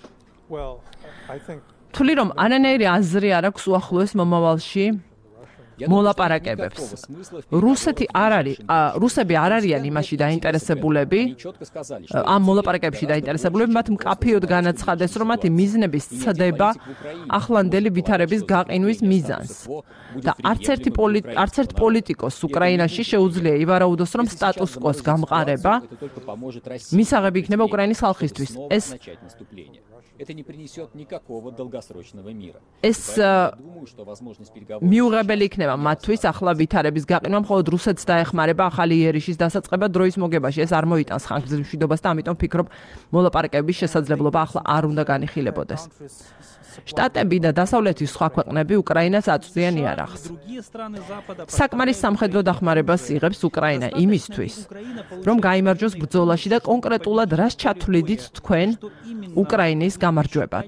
თვლი რომ არანაირი აზრი არ აქვს უახლოეს მომავალში მოლაპარაკებებს. რუსეთი არ არის, რუსები არ არიან იმაში დაინტერესებულები, ამ მოლაპარაკებებში დაინტერესებულები, მათ მკაფიოდ განაცხადეს, რომ მათი მიზნები სცდება ახლანდელი ვითარების გაყინვის მიზანს. და არც ერთი არც ერთ პოლიტიკოს უკრაინაში შეუძლია ივარაუდოს, რომ სტატუს კვოს გამყარება მისაღები იქნება უკრაინის ხალხისთვის. ეს Это не принесет никакого долгосрочного мира. ეს მიუღებელი იქნება მათთვის ახლა ვითარების გაყინვა, მხოლოდ რუსეთს დაეხმარება ახალი იერიშის დასაწყება დროის მოგებაში. ეს არ მოიტანს ხანგრძლივ მშვიდობას და ამიტომ ვფიქრობ, მოლაპარაკებების შესაძლებლობა ახლა არ უნდა განიხილებოდეს. შტატები და დასავლეთის სხვა ქვეყნები უკრაინას აწვდიან იარაღს. საკმარის სამხედრო დახმარებას იღებს უკრაინა იმისთვის, რომ გაიმარჯვოს ბრძოლაში და კონკრეტულად რას ჩათვლიდით თქვენ უკრაინის გამარჯვებად.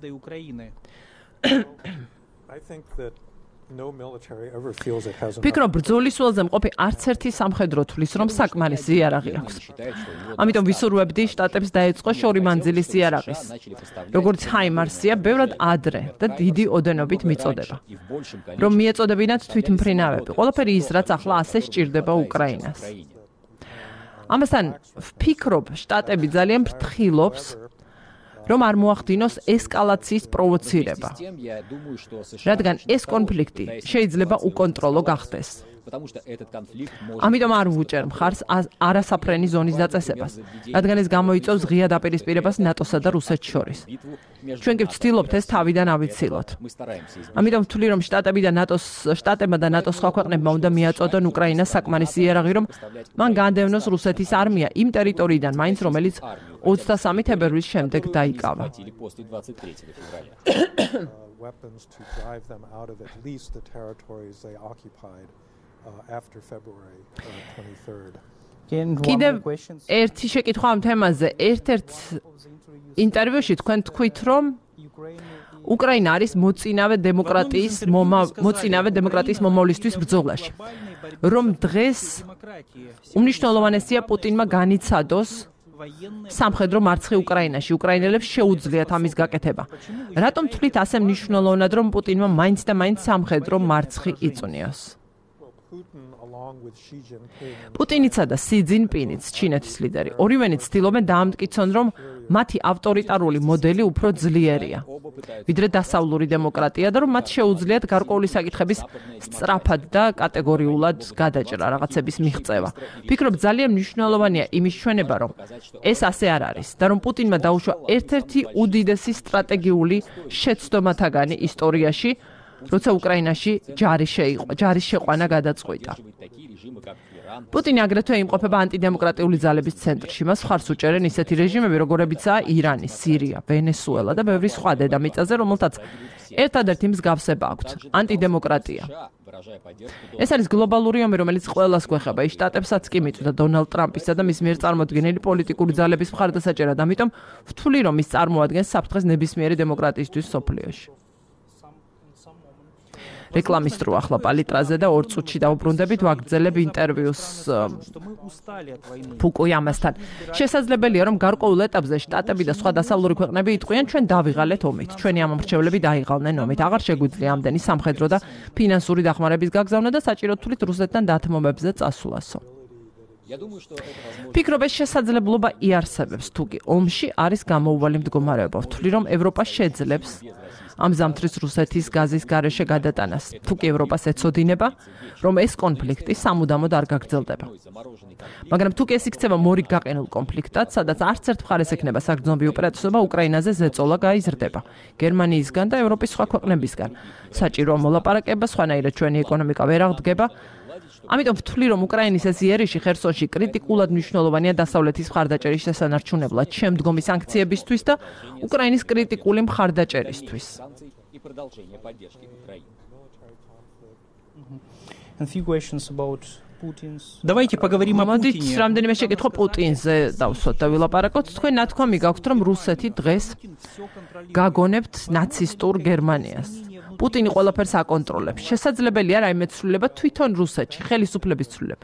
ვფიქრობ, ბრძოლის ველზე მყოფი არც ერთი სამხედრო თვლის, რომ საკმარისი იარაღი აქვს. ამიტომ ვისურვებდი შტატებს დაეწყო შორი მანძილის იარაღის, როგორც ჰაიმარსია, ბევრად ადრე და დიდი ოდენობით მიწოდება. რომ მიეწოდებინათ თვითმფრინავები, ყველაფერი ის, რაც ახლა ასე სჭირდება უკრაინას. ამასთან ვფიქრობ, შტატები ძალიან ფრთხილობს, რომ არ მოახდინოს ესკალაციის პროვოცირება. რადგან ეს კონფლიქტი შეიძლება უკონტროლო გახდეს. ამიტომ არ ვუჭერ მხარს არასაფრენი ზონის დაწესებას, რადგან ეს გამოიწვევს ღია დაპირისპირებას ნატოსა და რუსეთს შორის. ჩვენ კი ვცდილობთ ეს თავიდან ავიცილოთ. ამიტომ ვთვლი, რომ შტატები და ნატოს შტატებმა და ნატოს სხვა ქვეყნებმა უნდა მიაწოდონ უკრაინას საკმარისი იარაღი, რომ მან განდევნოს რუსეთის არმია იმ ტერიტორიიდან, მაინც რომელიც ოცდასამი თებერვლის შემდეგ დაიკავა. After February twenty-third. კიდევ ერთი შეკითხვა ამ თემაზე. ერთ-ერთ ინტერვიუში თქვენ თქვით, რომ უკრაინა არის მოწინავე დემოკრატიის მოწინავე დემოკრატიის მომავლისთვის ბრძოლაში. რომ დღეს უმნიშვნელოვანესია პუტინმა განიცადოს სამხედრო მარცხი უკრაინაში. უკრაინელებს შეუძლიათ ამის გაკეთება. რატომ თვლით ასე მნიშვნელოვნად, რომ პუტინმა მაინც და მაინც სამხედრო მარცხი იწვნიოს? პუტინიცა და სი ძინპინიც, ჩინეთის ლიდერი, ორივენი ცდილობენ დაამტკიცონ, რომ მათი ავტორიტარული მოდელი უფრო ძლიერია, ვიდრე დასავლური დემოკრატია და რომ მათ შეუძლიათ გარკვეული საკითხების სწრაფად და კატეგორიულად გადაჭრა, რაღაცების მიღწევა. ვფიქრობ, ძალიან მნიშვნელოვანია იმის ჩვენება, რომ ეს ასე არ არის და რომ პუტინმა დაუშვა ერთ-ერთი უდიდესი სტრატეგიული შეცდომათაგანი ისტორიაში, როცა უკრაინაში ჯარის შეიყო, ჯარის შეყვანა გადაწყვიტა. პუტინი აგრეთვე იმყოფება ანტიდემოკრატიული ძალების ცენტრში. მას მხარს უჭერენ ისეთი რეჟიმები, როგორებიცაა ირანი, სირია, ვენესუელა და ბევრი სხვა დედამიწაზე, რომელთაც ერთადერთი მსგავსება აქვთ ანტიდემოკრატია. ეს არის გლობალური ომი, რომელიც ყველას გვეხება. ის შტატებსაც კი მიწვდა დონალდ ტრამპისა და მის მიერ წარმოდგენილი პოლიტიკური ძალების მხარდასაჭერად. ამიტომ ვთვლი, რომ ის წარმოადგენს საფრთხეს ნებისმიერი დემოკრატიისთვის სოფლიოში. რეკლამის დრო ახლა პალიტრაზე და ორ წუთში დავუბრუნდებით, ვაგრძელებ ინტერვიუს ფუკუიამასთან. შესაძლებელია, რომ გარკვეულ ეტაპზე შტატები და სხვა დასავლური ქვეყნები იტყვიან, ჩვენ დავიღალეთ ომით. ჩვენი ამომრჩევლები დაიღალნენ ომით. აღარ შეგვიძლია ამდენი სამხედრო და ფინანსური დახმარების გაგზავნა და საჭირო თვლით რუსეთთან დათმობებზე წასვლასო. ვფიქრობ, ეს შესაძლებლობა იარსებებს, თუკი ომში არის გამოუვალი მდგომარეობა. ვთვლი, რომ ევროპა შეძლებს ამ ზამთრის რუსეთის გაზის გარეშე გადატანას. თუკი ევროპას ეცოდინება, რომ ეს კონფლიქტი სამუდამოდ არ გაგრძელდება. მაგრამ თუკი ეს იქცევა მორიგ გაყინულ კონფლიქტად, სადაც არც ერთ მხარეს ექნება საგრძნობი უპირატესობა, უკრაინაზე ზეწოლა გაიზრდება გერმანიისგან და ევროპის სხვა ქვეყნებისგან. საჭიროა მოლაპარაკება, სხვანაირად ჩვენი ეკონომიკა ვერ აღდგება. ამიტომ ვთვლი, რომ უკრაინის ეს იერიში ხერსონში კრიტიკულად მნიშვნელოვანია დასავლეთის მხარდაჭერის შესანარჩუნებლად, შემდგომი სანქციებისთვის და უკრაინის კრიტიკული მხარდაჭერისთვის. Давайте поговорим о მოდით Путине. რამდენიმე შეკითხვა პუტინზე დავსვათ და ვილაპარაკოთ. თქვენ ნათქვამი გაქვთ, რომ რუსეთი დღეს გაგონებთ ნაცისტურ გერმანიას. პუტინი ყველაფერს აკონტროლებს. შესაძლებელია რაიმე ცვლილება თვითონ რუსეთში, ხელისუფლების ცვლილება.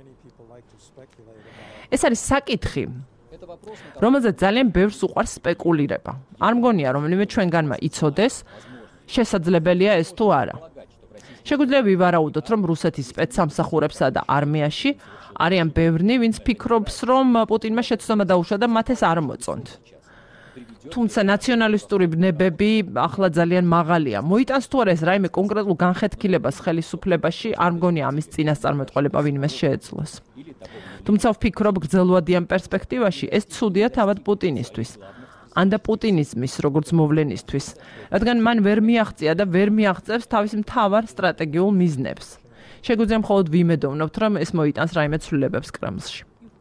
ეს არის საკითხი, რომელზეც ძალიან ბევრს უყვარს სპეკულირება. არ მგონია, რომელიმე ჩვენგანმა იცოდეს, შესაძლებელია ეს თუ არა. შეგვიძლია ვივარაუდოთ, რომ რუსეთის სპეცსამსახურებსა და არმიაში არიან ბევრნი, ვინც ფიქრობს, რომ პუტინმა შეცდომა დაუშვა და მათ ეს არ მოწონთ. თუმცა ნაციონალისტური ბნებები ახლა ძალიან მაღალია. მოიტანს თუ არა ეს რაიმე კონკრეტულ განხეთქილებას ხელისუფლებაში, არ მგონია ამის წინასწარმეტყველება ვინმე შეეძლოს. თუმცა ვფიქრობ, გრძელვადიან პერსპექტივაში ეს ცუდია თავად პუტინისთვის. ანდა პუტინიზმის როგორც მოვლენისთვის, რადგან მან ვერ მიაღწია და ვერ მიაღწევს თავის მთავარ სტრატეგიულ მიზნებს. შეგვიძლია მხოლოდ ვიმედოვნებთ, რომ ეს მოიტანს რაიმე ცვლილებებს კრემლში.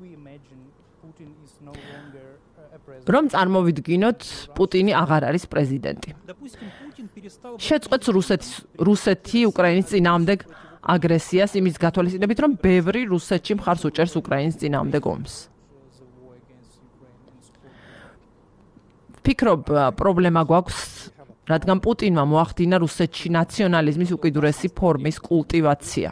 რომ წარმოვიდგინოთ, პუტინი აღარ არის პრეზიდენტი. შეწყვეტს რუსეთის რუსეთი უკრაინის წინააღმდეგ აგრესიას იმის გათვალისწინებით, რომ ბევრი რუსეთში მხარს უჭერს უკრაინის წინააღმდეგ ომს. ფიქრობ, პრობლემა გვაქვს, რადგან პუტინმა მოახდინა რუსეთში ნაციონალიზმის უკიდურესი ფორმის კულტივაცია.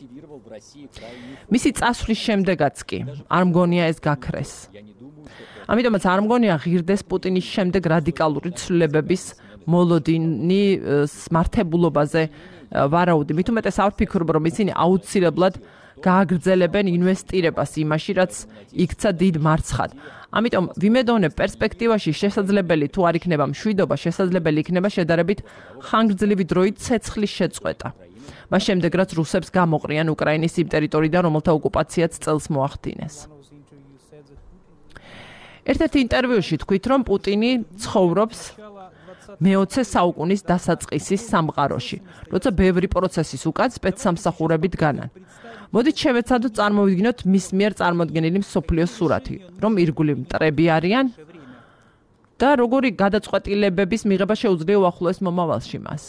მისი წასვლის შემდეგაც კი არ მგონია ეს გაქრეს. ამიტომაც არ მგონია ღირდეს პუტინის შემდეგ რადიკალური ცვლილებების მოლოდინი მართებულობაზე ვარაუდი. მით უმეტეს არ ვფიქრობ, რომ ისინი აუცილებლად გააგრძელებენ ინვესტირებას იმაში, რაც იქცა დიდ მარცხად. ამიტომ ვიმედოვნებ პერსპექტივაში შესაძლებელი თუ არ იქნება მშვიდობა, შესაძლებელი იქნება შედარებით ხანგრძლივი დროით ცეცხლის შეწყვეტა. მას შემდეგ რაც რუსებს გამოყრიან უკრაინის იმ ტერიტორიიდან, რომელთა ოკუპაციაც წელს მოახდინეს. ერთ-ერთი ინტერვიუში თქვით, რომ პუტინი ცხოვრობს მეოცე საუკუნის დასაწყისის სამყაროში, როცა ბევრი პროცესის უკან სპეცსამსახურები დგანან. მოდით შევეცადოთ წარმოვიდგინოთ მის მიერ წარმოდგენილი მსოფლიოს სურათი, რომ ირგვლივ მტრები არიან და როგორი გადაწყვეტილებების მიღება შეუძლია უახლოეს მომავალში მას.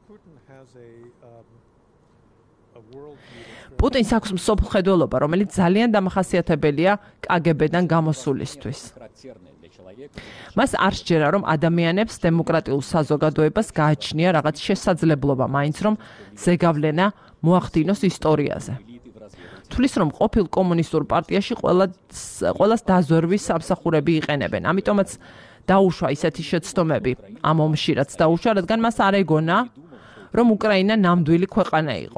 პუტინს აქვს მსოფლმხედველობა, რომელიც ძალიან დამახასიათებელია კაგებედან გამოსულისთვის. მას არ სჯერა, რომ ადამიანებს დემოკრატიულ საზოგადოებას გააჩნია რაღაც შესაძლებლობა, მაინც რომ ზეგავლენა მოახდინოს ისტორიაზე. თulis რომ ყოფილ კომუნისტურ პარტიაში ყველას დაზვერვის სამსახურები იყენებენ. ამიტომაც დაუშვა ისეთი შეცდომები ამ ომში, რაც დაუშვა, რადგან მას არ ეგონა, რომ უკრაინა ნამდვილი ქვეყანა იყო.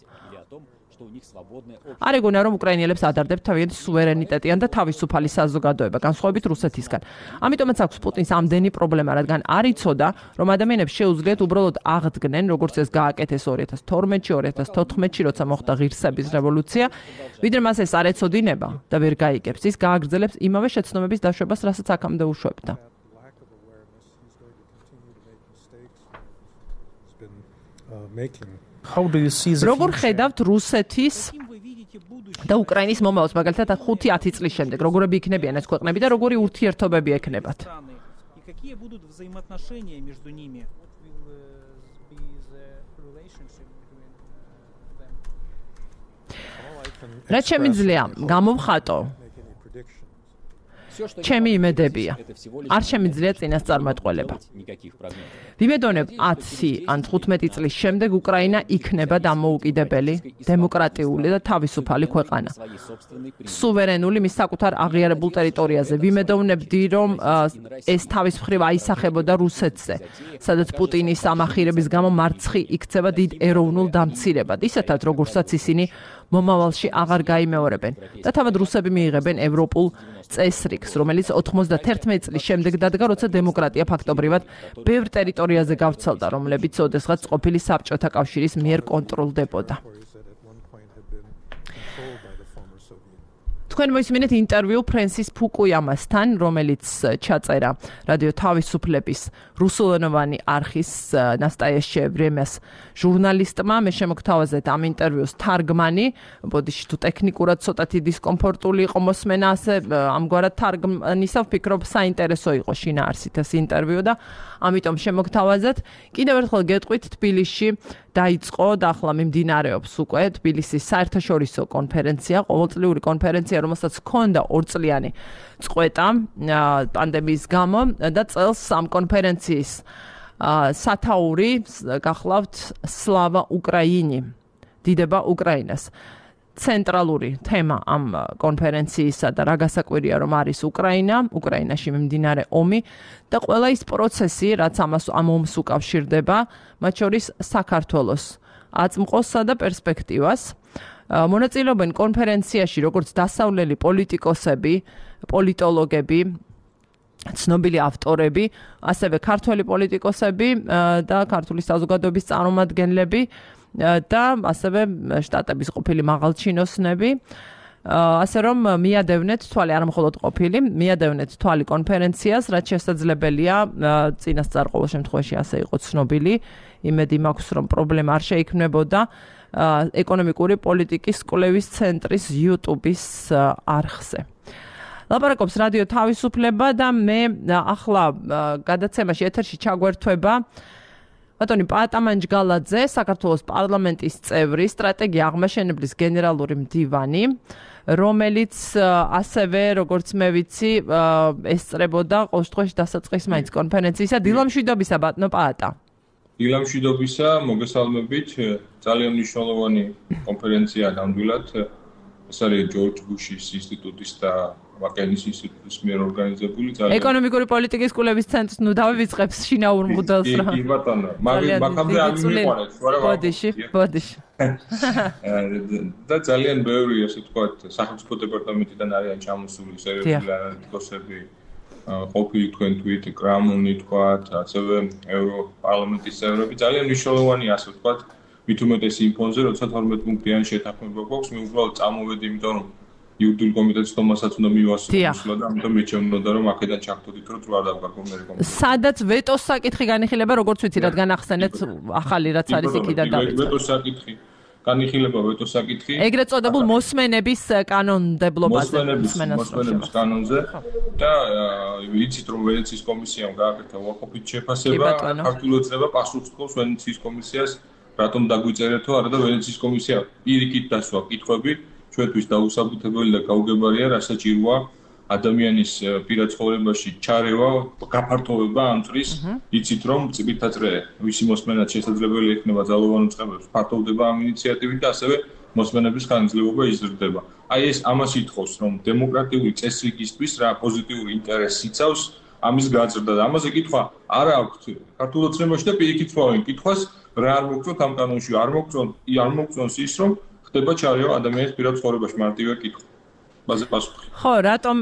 არ ეგონა, რომ უკრაინელებს ადარდებთ თავიანთი სუვერენიტეტი და თავისუფალი საზოგადოება, განსხვავებით რუსეთისგან. ამიტომაც აქვს პუტინს ამდენი პრობლემა, რადგან არ იცოდა, რომ ადამიანებს შეუძლიათ უბრალოდ აღდგნენ, როგორც ეს გააკეთეს ორი ათას თორმეტში, ორი ათას თოთხმეტში, როცა მოხდა ღირსების რევოლუცია, ვიდრე მას ეს არ ეცოდინება და ვერ გაიგებს. ის გააგრძელებს იმავე შეცდომების დაშვებას, რასაც აქამდე უშვებდა. როგორ ხედავთ რუსეთის და უკრაინის მომავალს, მაგალითად ხუთი ათი წლის შემდეგ, როგორები იქნებიან ეს ქვეყნები და როგორი ურთიერთობები ექნებათ? რა შემიძლია გამოვხატო? ჩემი იმედებია. არ შემიძლია წინასწარმეტყველება. ვიმედოვნებ ათი ან თხუთმეტი წლის შემდეგ უკრაინა იქნება დამოუკიდებელი, დემოკრატიული და თავისუფალი ქვეყანა. სუვერენული მის საკუთარ აღიარებულ ტერიტორიაზე. ვიმედოვნებდი, რომ ეს თავის მხრივ აისახებოდა რუსეთზე, სადაც პუტინის ამახირების გამო მარცხი იქცევა დიდ ეროვნულ დამცირებად, ისეთად როგორცაც ისინი მომავალში აღარ გაიმეორებენ და თავად რუსები მიიღებენ ევროპულ წესრიგს, რომელიც ოთხმოცდაათი წლის შემდეგ დადგა, როცა დემოკრატია ფაქტობრივად ბევრ ტერიტორიაზე გავრცელდა, რომლებიც ოდესღაც ყოფილი საბჭოთა კავშირის მიერ კონტროლდებოდა. თქვენ მოისმინეთ ინტერვიუ ფრენსის ფუკუიამასთან, რომელიც ჩაწერა რადიო თავისუფლების რუსულენოვანი არხის ნასტაიაშე ვრემიას ჟურნალისტმა. მე შემოგთავაზეთ ამ ინტერვიუს თარგმანი, ბოდიში თუ ტექნიკურად ცოტათი დისკომფორტული იყო მოსმენა, ასე ამგვარად თარგმნისა ვფიქრობ საინტერესო იყო შინაარსით ეს ინტერვიუ და ამიტომ შემოგთავაზეთ. კიდევ ერთხელ გეტყვით, თბილისში დაიწყო და ახლა მიმდინარეობს უკვე თბილისის საერთაშორისო კონფერენცია, ყოველწლიური კონფერენცია, რომელსაც ჰქონდა ორწლიანი წყვეტა პანდემიის გამო და წელს ამ კონფერენციის სათაური გახლავთ სლავა უკრაინი, დიდება უკრაინას. ცენტრალური თემა ამ კონფერენციისა და რა გასაკვირია, რომ არის უკრაინა, უკრაინაში მიმდინარე ომი და ყველა ის პროცესი, რაც ამას ამ ომს უკავშირდება, მათ შორის საქართველოს აწმყოსსა და პერსპექტივას. მონაწილეობენ კონფერენციაში როგორც დასავლელი პოლიტიკოსები, პოლიტოლოგები, ცნობილი ავტორები, ასევე ქართველი პოლიტიკოსები და ქართული საზოგადოების წარმომადგენლები და ასევე შტატების ყოფილი მაღალჩინოსნები. ასე რომ მიადევნეთ თვალი არ მხოლოდ ყოფილი, მიადევნეთ თვალი კონფერენციას, რაც შესაძლებელია წინასწარ ყოველ შემთხვევაში ასე იყო ცნობილი, იმედი მაქვს რომ პრობლემა არ შეიქმნებოდა ეკონომიკური პოლიტიკის კვლევის ცენტრის YouTube-ის არხზე. ლაპარაკობს რადიო თავისუფლება და მე ახლა გადაცემაში ეთერში ჩაგვერთვება ბატონი პატამან ჯგალაძე, საქართველოს პარლამენტის წევრი, სტრატეგია აღმაშენებლის გენერალური მდივანი, რომელიც ასევე, როგორც მე ვიცი, ესწრებოდა ყოველ შემთხვევაში დასაწყის მაინც კონფერენციისა. დილამშვიდობისა ბატონო პაატა. დილამშვიდობისა, მოგესალმებით. ძალიან მნიშვნელოვანი კონფერენცია ნამდვილად. ეს არის ჯორჯ ბუშის ინსტიტუტის და ვაკენის ინსტიტუტის მიერ ორგანიზებული. ეკონომიკური პოლიტიკის კვლევის ცენტრს ნუ დავივიწყებს შინაურ მღვდელს რა. კი ბატონო, მაგრამ მაგამდე არ მიყვარეთ, რა. ბოდიში, ბოდიში. და ძალიან ბევრი, ასე ვთქვათ, სახელმწიფო დეპარტამენტიდან არიან ჩამოსული სერიოზული ანალიტიკოსები, ყოფილი თქვენ თვით, კრამონი თქვათ, ასევე ევროპარლამენტის წევრები. ძალიან მნიშვნელოვანია, ასე ვთქვათ, მით უმეტეს იმ ფონზე, როცა თორმეტ პუნქტიანი შეთანხმება გვაქვს, მე უბრალოდ წამოვედი, იმიტომ რომ იურიდიულ კომიტეტს თომასაც უნდა მივასწავლო და ამიტომ მეჩვენებოდა რომ აქედან ჩაგდოდით რომ თუ არ დავგაკო მე კომიტეტს. სადაც ვეტოს საკითხი განიხილება, როგორც ვიცი, რადგან ახსენეთ ახალი რაც არის იქიდან დავიწყეთ. ვეტოს საკითხი განიხილება ვეტოს საკითხი. ეგრეთ წოდებულ მოსმენების კანონმდებლობაზე, მოსმენების კანონზე და ვიცით რომ ვენეციის კომისიამ გააკეთა უარყოფით შეფასება, ქართული ოცნება პასუხს თხოვს ვენეციის კომისიას, რატომ დაგვიწერეთო, არა და ვენეციის კომისია პირიქით დასვა კითხვები. ჩვენთვის დაუსაბუთებელი და გაუგებარია, რასაც ჭიროა ადამიანის პირად ცხოვრებაში ჩარევა, გაფართოვება ამ წრის, იცით რომ წიბითაწრე ვისი მოსმენაც შესაძლებელი იქნება ძალოვან უწყებებს ფართოვდება ამ ინიციატივით და ასევე მოსმენების ხანგრძლივობა იზრდება. აი ეს ამას ითხოვს, რომ დემოკრატიული წესრიგისთვის რა პოზიტიური ინტერესი იცავს ამის გაზრდა და ამაზე კითხვა არ აქვს ქართულ ოცნებაში და პირიქით ვთხოვენ კითხვას რა არ მოგწონთ ამ კანონში, არ მოგწონთ, არ მოგწონს ის რომ ხდება ჩარევა ადამიანის პირად ცხოვრებაში მარტივია კითხვა. ბაზე პასუხი. ხო, რატომ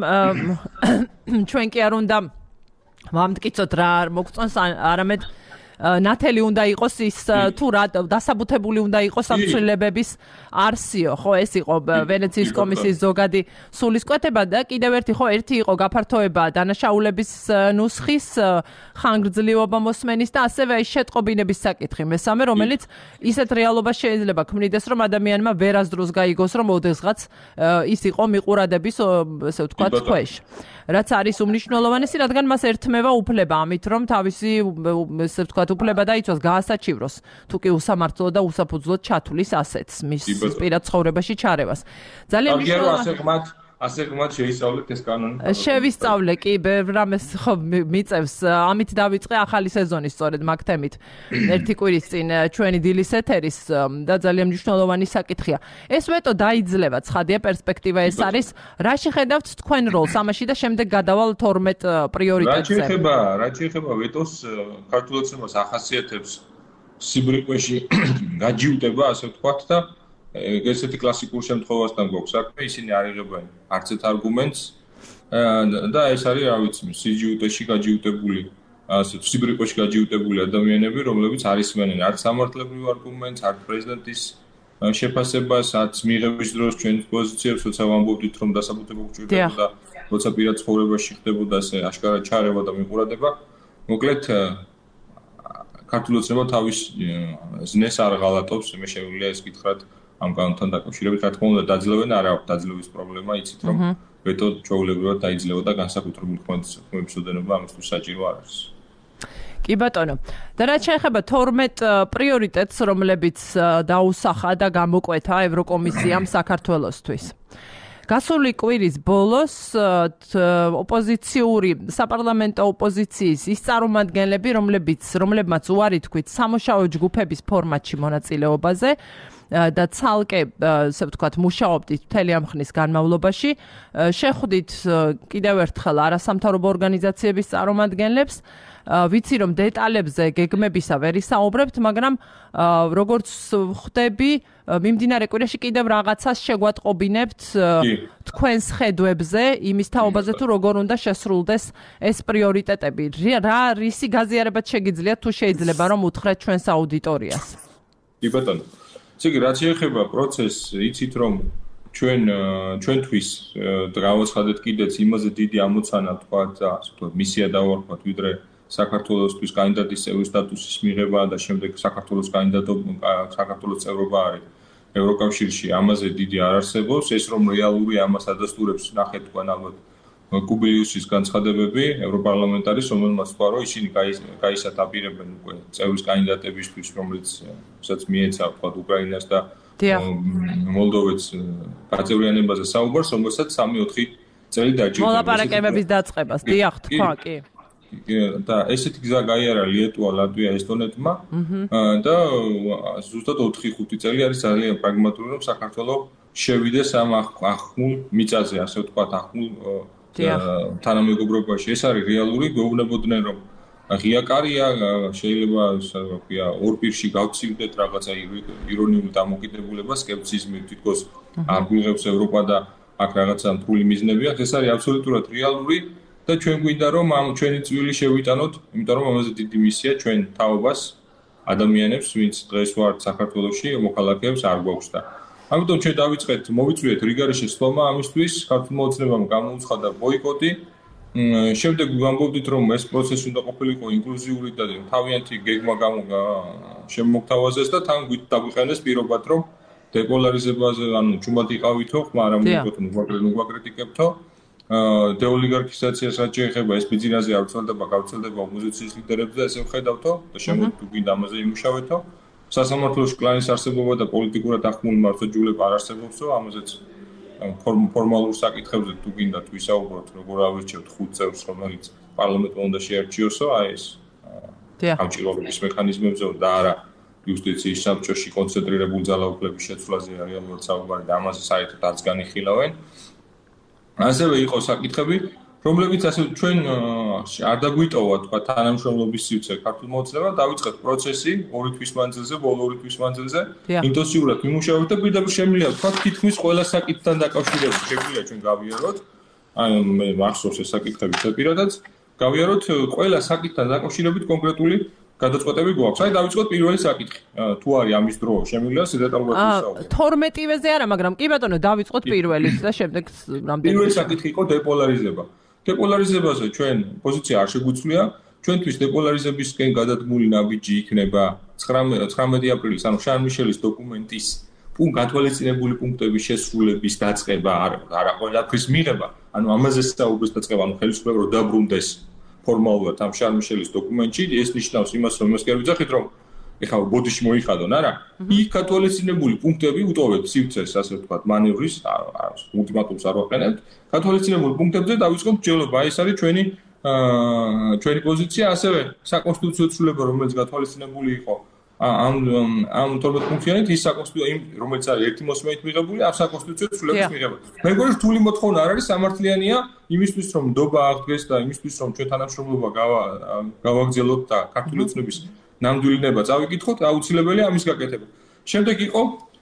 ჩვენ კი არ უნდა ვამტკიცოთ რა არ მოგწონს, არამედ ნათელი უნდა იყოს ის თუ რა დასაბუთებული უნდა იყოს ამ ცვლილებების არსიო, ხო, ეს იყო ვენეციის კომისიის ზოგადი სულისკვეთება და კიდევ ერთი ხო, ერთი იყო გაფართოება დანაშაულების ნუსხის ხანგრძლივობა მოსმენის და ასევე შეტყობინების საკითხი მესამე, რომელიც ისეთ რეალობას შეიძლება ქმნიდეს, რომ ადამიანმა ვერასდროს გაიგოს, რომ ოდესღაც ის იყო მიყურადების, ესე ვთქვათ, ქვეშ. რაც არის უმნიშვნელოვანესი, რადგან მას ერთმევა უფლება ამით, რომ თავისი ესე ვთქვათ, უფლება დაიცვას გაასაჩივროს, თუ კი უსამართლო და უსაფუძვლოდ ჩათulis ასეთს, მის პირად ცხოვრებაში ჩარევას. ძალიან მნიშვნელოვანია ასე გმად შეისწავლეთ ეს კანონი. შევისწავლე კი, ბევრ რამეს ხო მიწევს. ამით დავიწყე ახალი სეზონი სწორედ მაგ თემით. ერთი კვირის წინ ჩვენი დილის ეთერის და ძალიან მნიშვნელოვანი საკითხია. ეს ვეტო დაიძლევა, ცხადია პერსპექტივა ეს არის. რა შეხედავთ თქვენ როლს ამაში და შემდეგ გადავალ თორმეტ პრიორიტეტზე. რა შეეხება, რა შეეხება ვეტოს ქართულ ოცნებას ახასიათებს სიბრიყვეში გაჯიუტება, ასე ვთქვათ და ესეთი კლასიკური შემთხვევასთან გვაქვს საქმე, ისინი არ იღებენ არც ერთ არგუმენტს და ეს არის, რა ვიცი, სიჯიუტეში გაჯიუტებული, ასე სიბრიყვეში გაჯიუტებული ადამიანები, რომლებიც არ ისმენენ არც სამართლებრივ არგუმენტს, არც პრეზიდენტის შეფასებას, არც მიღების დროს ჩვენს პოზიციებს, როცა ვამბობდით, რომ დასაბუთება გვჭირდება და როცა პირად ცხოვრებაში ხდებოდა ასე აშკარად ჩარევა და მიყურადება. მოკლედ ქართული ოცნება თავის ზნეს არ ღალატობს, მე შეგვიძლია ეს გითხრათ ამ კანონთან დაკავშირებით, რა თქმა უნდა, დაძლევენ არ აქვს დაძლევის პრობლემა, იცით რომ ვეტო ჩვეულებრივად დაიძლევა და განსაკუთრებული ხმების ოდენობა ამისთვის საჭირო არ არის. კი ბატონო. და რაც შეეხება თორმეტ პრიორიტეტს, რომლებიც დაუსახა და გამოკვეთა ევროკომისიამ საქართველოსთვის. გასული კვირის ბოლოს ოპოზიციური საპარლამენტო ოპოზიციის ის წარმომადგენლები, რომლებიც რომლებმაც უარი თქვით სამუშაო ჯგუფების ფორმატში მონაწილეობაზე, და ცალკე, ასე ვთქვათ, მუშაობდით მთელი ამ ხნის განმავლობაში. შეხვდით კიდევ ერთხელ არასამთავრობო ორგანიზაციების წარმომადგენლებს. ვიცი რომ დეტალებზე გეგმებისა ვერ ისაუბრებთ, მაგრამ როგორც ხვდები, მიმდინარე კვირაში კიდევ რაღაცას შეგვატყობინებთ თქვენს ხედვებზე, იმის თაობაზე თუ როგორ უნდა შესრულდეს ეს პრიორიტეტები. რა რისი გაზიარებაც შეგიძლიათ თუ შეიძლება რომ უთხრეთ ჩვენს აუდიტორიას. კი ბატონო. ესე იგი, რაც შეეხება პროცესს, იცით რომ ჩვენ ჩვენთვის გავაცხადეთ კიდეც იმაზე დიდი ამოცანა თქვა და ასე ვთქვათ, მისია დავარქვათ, ვიდრე საქართველოსთვის კანდიდატის წევრის სტატუსის მიღება და შემდეგ საქართველოს კანდიდატობა საქართველოს წევრობა არის ევროკავშირში, ამაზე დიდი არ არსებობს. ეს რომ რეალური ამას ადასტურებს, ნახეთ თქვენ ალბათ კუბიუსის განცხადებები, ევროპარლამენტარის, რომელმაც თქვა, რომ ისინი გაისად აპირებენ უკვე წევრის კანდიდატებისთვის, რომელსაც მიეცა თქვა უკრაინას და მოლდოვეთს გაწევრიანებაზე საუბარს, რომელსაც სამი-ოთხი წელი დაჭირდა. მოლაპარაკებების დაწყებას, დიახ, თქვა, კი. და ესეთი გზა გაიარა ლიეტუვა, ლატვია, ესტონეთმა და ზუსტად ოთხი-ხუთი წელი არის ძალიან პრაგმატული, რომ საქართველოს შევიდეს ამ ახმულ მიწაზე, ასე ვთქვათ, ახმულ თანამეგობრობაში. ეს არის რეალური, გვეუბნებოდნენ, რომ ღია კარია, შეიძლება, ასე ვთქვია, ორ პირში გავცივდეთ რაღაცა ირონიული დამოკიდებულება, სკეპტიციზმი თითქოს არ გვიღებს ევროპა და აქ რაღაცა მთული მიზნები აქვს. ეს არის აბსოლუტურად რეალური. და ჩვენ გვინდა რომ ამ ჩვენი წვლილი შევიტანოთ, იმიტომ რომ ამაზე დიდი მისია ჩვენ თაობას ადამიანებს, ვინც დღეს ვართ საქართველოში, მოქალაქეებს არ გვაქვს და ამიტომ ჩვენ დავიწყეთ, მოვიწვიეთ რიგარეშე სლომა ამისთვის, ქართულმა ოცნებამ გამოუცხადა ბოიკოტი. შემდეგ ვამბობდით, რომ ეს პროცესი უნდა ყოფილიყო ინკლუზიური და თავიანთი გეგმა შემოგთავაზეს და თან დაგვიყენეს პირობად, რომ დეპოლარიზებაზე, ანუ ჩუმად იყავითო, მაგრამ მოგვაკრიტიკებთ, მოგვაკრიტიკებთო. დეოლიგარქიზაციას რაც შეეხება ეს ბიზნესზე არ ვრცელდება, გავრცელდება ოპოზიციის ლიდერებზე, ესე ვხედავთო და შემოგვი თუ გინდა ამაზე იმუშავეთო. სასამართლოში კლანის არსებობა და პოლიტიკურად ახმული მართლმსაჯულება არ არსებობსო, ამაზეც ფორმალურ საკითხებზე თუ გინდა თუ ვისაუბროთ, როგორ ავირჩევთ ხუთ წევრს, რომელიც პარლამენტმა უნდა შეარჩიოსო, აი ეს გამჭირვალობის მექანიზმებზე და არა იუსტიციის საბჭოში კონცენტრირებული ძალაუფლების შეცვლაზე რეალურად საუბარი და ამაზე საერთოდ არც განიხილავენ. ასევე იყო საკითხები, რომლებიც ასე ჩვენ არ დაგვიტოვა თქვა თანამშრომლობის სივრცე ქართულმა ოცნებამ, დავიწყეთ პროცესი ორი თვის მანძილზე, ბოლო ორი თვის მანძილზე, ინტენსიურად ვიმუშავეთ და პირდაპირ შემიძლია თქვა თითქმის ყველა საკითხთან დაკავშირებით შეგვიძლია ჩვენ გავიაროთ. აი მე მახსოვს ეს საკითხები პირადად, გავიაროთ ყველა საკითხთან დაკავშირებით კონკრეტული გადაწყვეტები გვაქვს. აი დავიწყოთ პირველი საკითხი. თუ არის ამის დრო, შემიძლია დეტალურად ვისაუბროთ. თორმეტივეზე არა, მაგრამ კი ბატონო, დავიწყოთ პირველით და შემდეგ რამდენი. პირველი საკითხი იყო დეპოლარიზება. დეპოლარიზებაზე ჩვენ პოზიცია არ შეგვიძლია. ჩვენთვის დეპოლარიზებისკენ გადადგმული ნაბიჯი იქნება ცხრამეტი აპრილის, ანუ შარლ-მიშელის დოკუმენტის გათვალისწინებული პუნქტების შესრულების დაწყება, არა ყველაფრის მიღება, ანუ ამაზე საუბრის დაწყება, ანუ ხელისუფლება რომ დაბრუნდეს ფორმალურად ამ შარლ-მიშელის დოკუმენტში, ეს ნიშნავს იმას, რომ ეს კი არ ვიძახით, რომ ეხლა ბოდიში მოიხადონ, არა? იქ გათვალისწინებული პუნქტები უტოვებთ სივრცეს, ასე ვთქვათ, მანევრის, ულტიმატუმს არ ვაყენებთ. გათვალისწინებულ პუნქტებზე დავიწყოთ ბრძოლება. ეს არის ჩვენი ჩვენი პოზიცია, ასევე საკონსტიტუციო ცვლილება, რომელიც გათვალისწინებული იყო ამ ამ თორმეტ პუნქტიანით, ის საკონსტიტუციო რომელიც არის ერთი მოსმენით მიღებული, ამ საკონსტიტუციო ცვლილების მიღება. მე მგონი რთული მოთხოვნა არ არის, სამართლიანია იმისთვის, რომ ნდობა აღდგეს და იმისთვის, რომ ჩვენ თანამშრომლობა გავაგრძელოთ და ქართული ოცნების ნამდვილება წავიკითხოთ, აუცილებელია ამის გაკეთება. შემდეგ იყო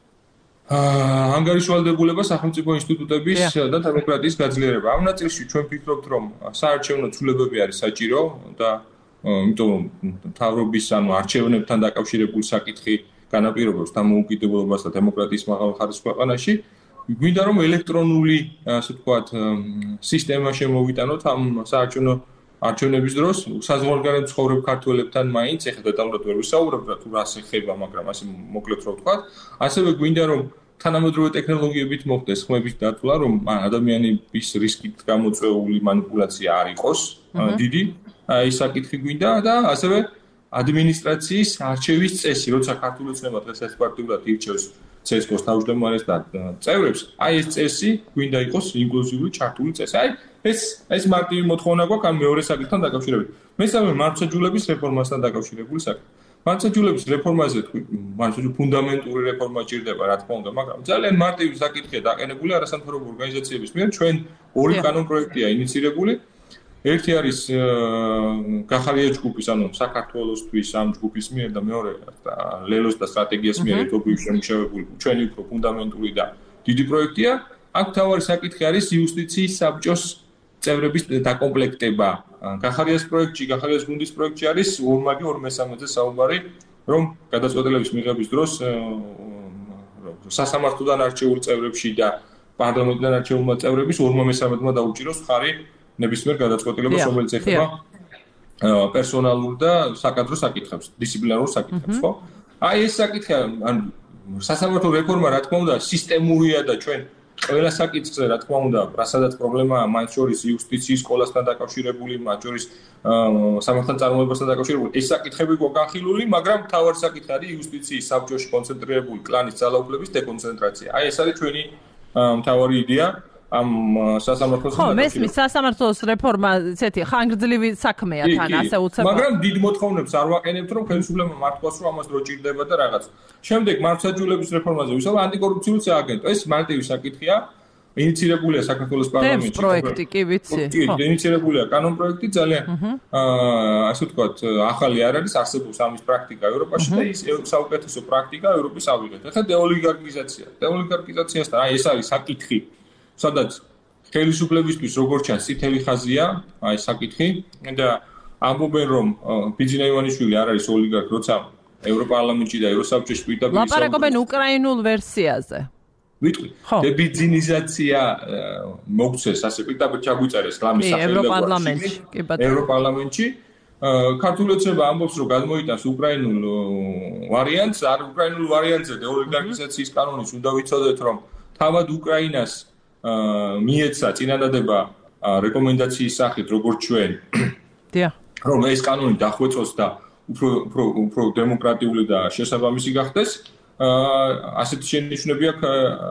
ანგარიშვალდებულება სახელმწიფო ინსტიტუტების და დემოკრატიის გაძლიერება. ამ ნაწილში ჩვენ ვფიქრობთ, რომ საარჩევნო ცვლილებები არის საჭირო და იმიტომ რომ მთავრობის ანუ არჩევნებთან დაკავშირებული საკითხი განაპირობებს დამოუკიდებლობას და დემოკრატიის მაღალ ხარისხს ქვეყანაში. გვინდა რომ ელექტრონული, ასე ვთქვათ, სისტემა შემოვიტანოთ ამ საარჩევნო არჩევნების დროს, საზღვარგარეთ მცხოვრებ ქართველებთან მაინც, ეხლა დეტალურად ვერ ვისაუბრებ რა თუ რას ეხება, მაგრამ ასე მოკლედ რო ვთქვათ, ასევე გვინდა რომ თანამედროვე ტექნოლოგიებით მოხდეს ხმების დათვლა, რომ ადამიანების რისკით გამოწვეული манипуляция არ იყოს დიდი. აი საკითხი გვინდა და ასევე ადმინისტრაციის არჩევის წესი, როცა ქართული ოცნება დღეს ეს პარტიულად ირჩევს ცესკოს თავმჯდომარეს და წევრებს, აი ეს წესი გვინდა იყოს ინკლუზიური ჩართული წესი. აი ეს ეს მარტივი მოთხოვნა გვაქვს ამ მეორე საკითხთან დაკავშირებით. მესამე მართლმსაჯულების რეფორმასთან დაკავშირებული საკითხი. მართლმსაჯულების რეფორმაზე თქვი, მართლმსაჯულების ფუნდამენტური რეფორმა ჭირდება, რა თქმა უნდა, მაგრამ ძალიან მარტივი საკითხია დაყენებული არასამთავრობო ორგანიზაციების მიერ. ჩვენ ორი კანონპროექტია ინიცირებული. ერთი არის გახარია ჯგუფის, ანუ საქართველოსთვის ამ ჯგუფის მიერ და მეორე ლელოს და სტრატეგიას მიერ ერთობლივ შემუშავებული ჩვენი უფრო ფუნდამენტური და დიდი პროექტია. აქ თავარი საკითხი არის იუსტიციის საბჭოს წევრების დაკომპლექტება. გახარიას პროექტში, გახარიას გუნდის პროექტში არის ორმაგი ორ მესამედზე საუბარი, რომ გადაწყვეტილების მიღების დროს სასამართლოდან არჩეულ წევრებში და პარლამენტიდან არჩეულმა წევრების ორ მესამედმა დაუჭიროს ხარი ნებისმიერ გადაწყვეტილებას, რომელიც ეხება პერსონალურ და საკადრო საკითხებს, დისციპლინარულ საკითხებს, ხო? აი ეს საკითხი, ან სასამართლო რეფორმა, რა თქმა უნდა, სისტემურია და ჩვენ ყველა საკითხზე, რა თქმა უნდა, რასაც პრობლემაა, მათ შორის იუსტიციის სკოლასთან დაკავშირებული, მათ შორის სამართალთან წარმოებასთან დაკავშირებული, ეს საკითხები გვგანხილული, მაგრამ მთავარი საკითხი არის იუსტიციის საბჭოში კონცენტრირებული კლანის ძალაუფლების დეკონცენტრაცია. აი ეს არის ჩვენი მთავარი იდეა. ამ სასამართლოს ხო, მესმის სასამართლოს რეფორმა ესეთი ხანგრძლივი საქმეა თან, ასე უცებ. მაგრამ დიდ მოთხოვნებს არ ვაყენებთ, რომ ხელისუფლება მართლაც რომ ამას დრო ჭირდება და რაღაც. შემდეგ მართლმსაჯულების რეფორმაზე ვისაუბრეთ, ანტიკორუფციული სააგენტო. ეს მარტივი საკითხია. ინიცირებულია საქართველოს პარლამენტში. ეს პროექტი კი ვიცი. ხო, ინიცირებულია კანონპროექტი, ძალიან აა ასე ვთქვათ, ახალი არ არის, არსებობს ამის პრაქტიკა ევროპაში და ის საუკეთესო პრაქტიკა ევროპის ავიღეთ. ახლა დეოლიგარქიზაცია. დეოლიგარქიზაციასთან აი ეს არის საკითხი. სადაც ხელისუფლებისთვის როგორც ჩანს წითელი ხაზია, აი საკითხი და ამბობენ რომ ბიძინა ივანიშვილი არ არის ოლიგარქი, როცა ევროპარლამენტში და ევროსაბჭოში პირდაპირ ლაპარაკობენ უკრაინულ ვერსიაზე. ვიტყვი, დებიძინიზაცია მოგცეს, ასე პირდაპირ ჩაგვიწერეს გლამის სახელი ევროპარლამენტში, კი ბატონო. ევროპარლამენტში ქართული ოცნება ამბობს რომ გადმოიტანს უკრაინულ ვარიანტს, არ უკრაინულ ვარიანტზე დეოლიგარქიზაციის კანონის უნდა ვიცოდეთ რომ თავად უკრაინას მიეცა წინადადება რეკომენდაციის სახით როგორც ჩვენ. დიახ. რომ ეს კანონი დახვეწოს და უფრო უფრო უფრო დემოკრატიული და შესაბამისი გახდეს. ასეთი შენიშვნები აქვს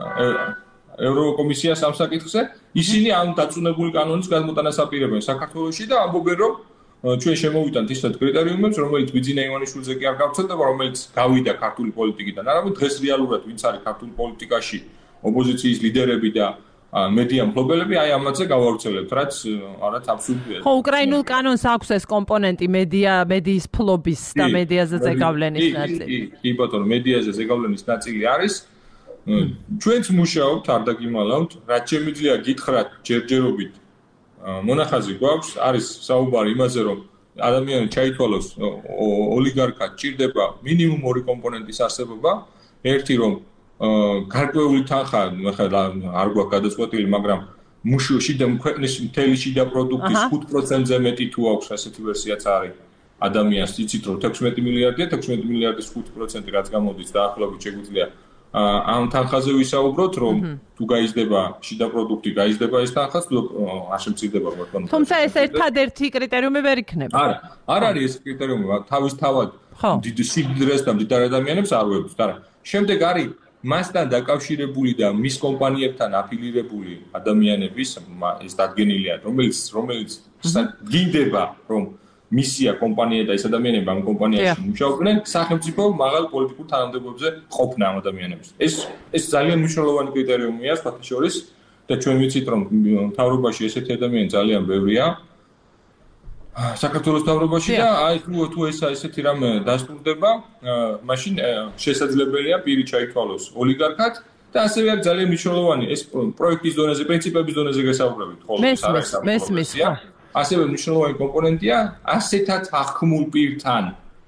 ევროკომისიას ამ საკითხზე. ისინი ამ დაწუნებული კანონის გადმოტანას აპირებენ საქართველოში და ამბობენ რომ ჩვენ შემოვიტანთ ისეთ კრიტერიუმებს, რომელიც ბიძინა ივანიშვილზე კი არ გავრცელდება, რომელიც გავიდა ქართული პოლიტიკიდან. არა, დღეს რეალურად ვინც არის ქართული პოლიტიკაში ოპოზიციის ლიდერები და მედია მფლობელები აი ამაზე გავავრცელებთ, რაც არაც აბსურდია. ხო, უკრაინულ კანონს აქვს ეს კომპონენტი მედია, მედიის ფლობის და მედიაზე ზეგავლენის ნაწილი. კი, კი, ბატონო, მედიაზე ზეგავლენის ნაწილი არის. ჩვენც მუშაობთ, არ დაგიმალავთ, რაც შემიძლია გითხრათ ჯერჯერობით მონახაზი გვაქვს, არის საუბარი იმაზე, რომ ადამიანი ჩაითვალოს ოლიგარქად ჭირდება მინიმუმ ორი კომპონენტის არსებობა, ერთი რომ გარკვეული თანხა, ახლა არ გვაქვს გადაწყვეტილი, მაგრამ მუშოში და ქვეყნის მთელი შიდა პროდუქტის ხუთ პროცენტზე მეტი თუ აქვს, ასეთი ვერსიაც არის. ადამიანს იცით რომ თექვსმეტი მილიარდია, თექვსმეტი მილიარდის ხუთ პროცენტი რაც გამოდის დაახლოებით შეგვიძლია ამ თანხაზე ვისაუბროთ, რომ თუ გაიზრდება შიდა პროდუქტი, გაიზრდება ეს თანხაც, თუ არ შემცირდება ბატონო. თუმცა ეს ერთადერთი კრიტერიუმი ვერ იქნება. არა, არ არის ეს კრიტერიუმი, თავისთავად დიდ სიდიდრეს და დიდ ადამიანებს არ ვებთ, არა. შემდეგ არის მასთან დაკავშირებული და მის კომპანიებთან აფილირებული ადამიანების ეს დადგენილია, რომელიც რომელიც გინდება, რომ მისია კომპანია და ეს ადამიანები ამ კომპანიაში მუშაობენ, სახელმწიფო მაღალ პოლიტიკურ თანამდებობებზე ყოფნა ამ ადამიანებს. ეს ეს ძალიან მნიშვნელოვანი კრიტერიუმია, სხვათა შორის და ჩვენ ვიცით, რომ მთავრობაში ესეთი ადამიანი ძალიან ბევრია. საქართველოს მთავრობაში და აი თუ თუ ეს ესეთი რამე დასტურდება, მაშინ შესაძლებელია პირი ჩაითვალოს ოლიგარქად და ასევე არის ძალიან მნიშვნელოვანი ეს პროექტის დონეზე, პრინციპების დონეზე გესაუბრებით, ხოლმე მესმის, მესმის, ხო. ასევე მნიშვნელოვანი კომპონენტია ასეთად აღქმულ პირთან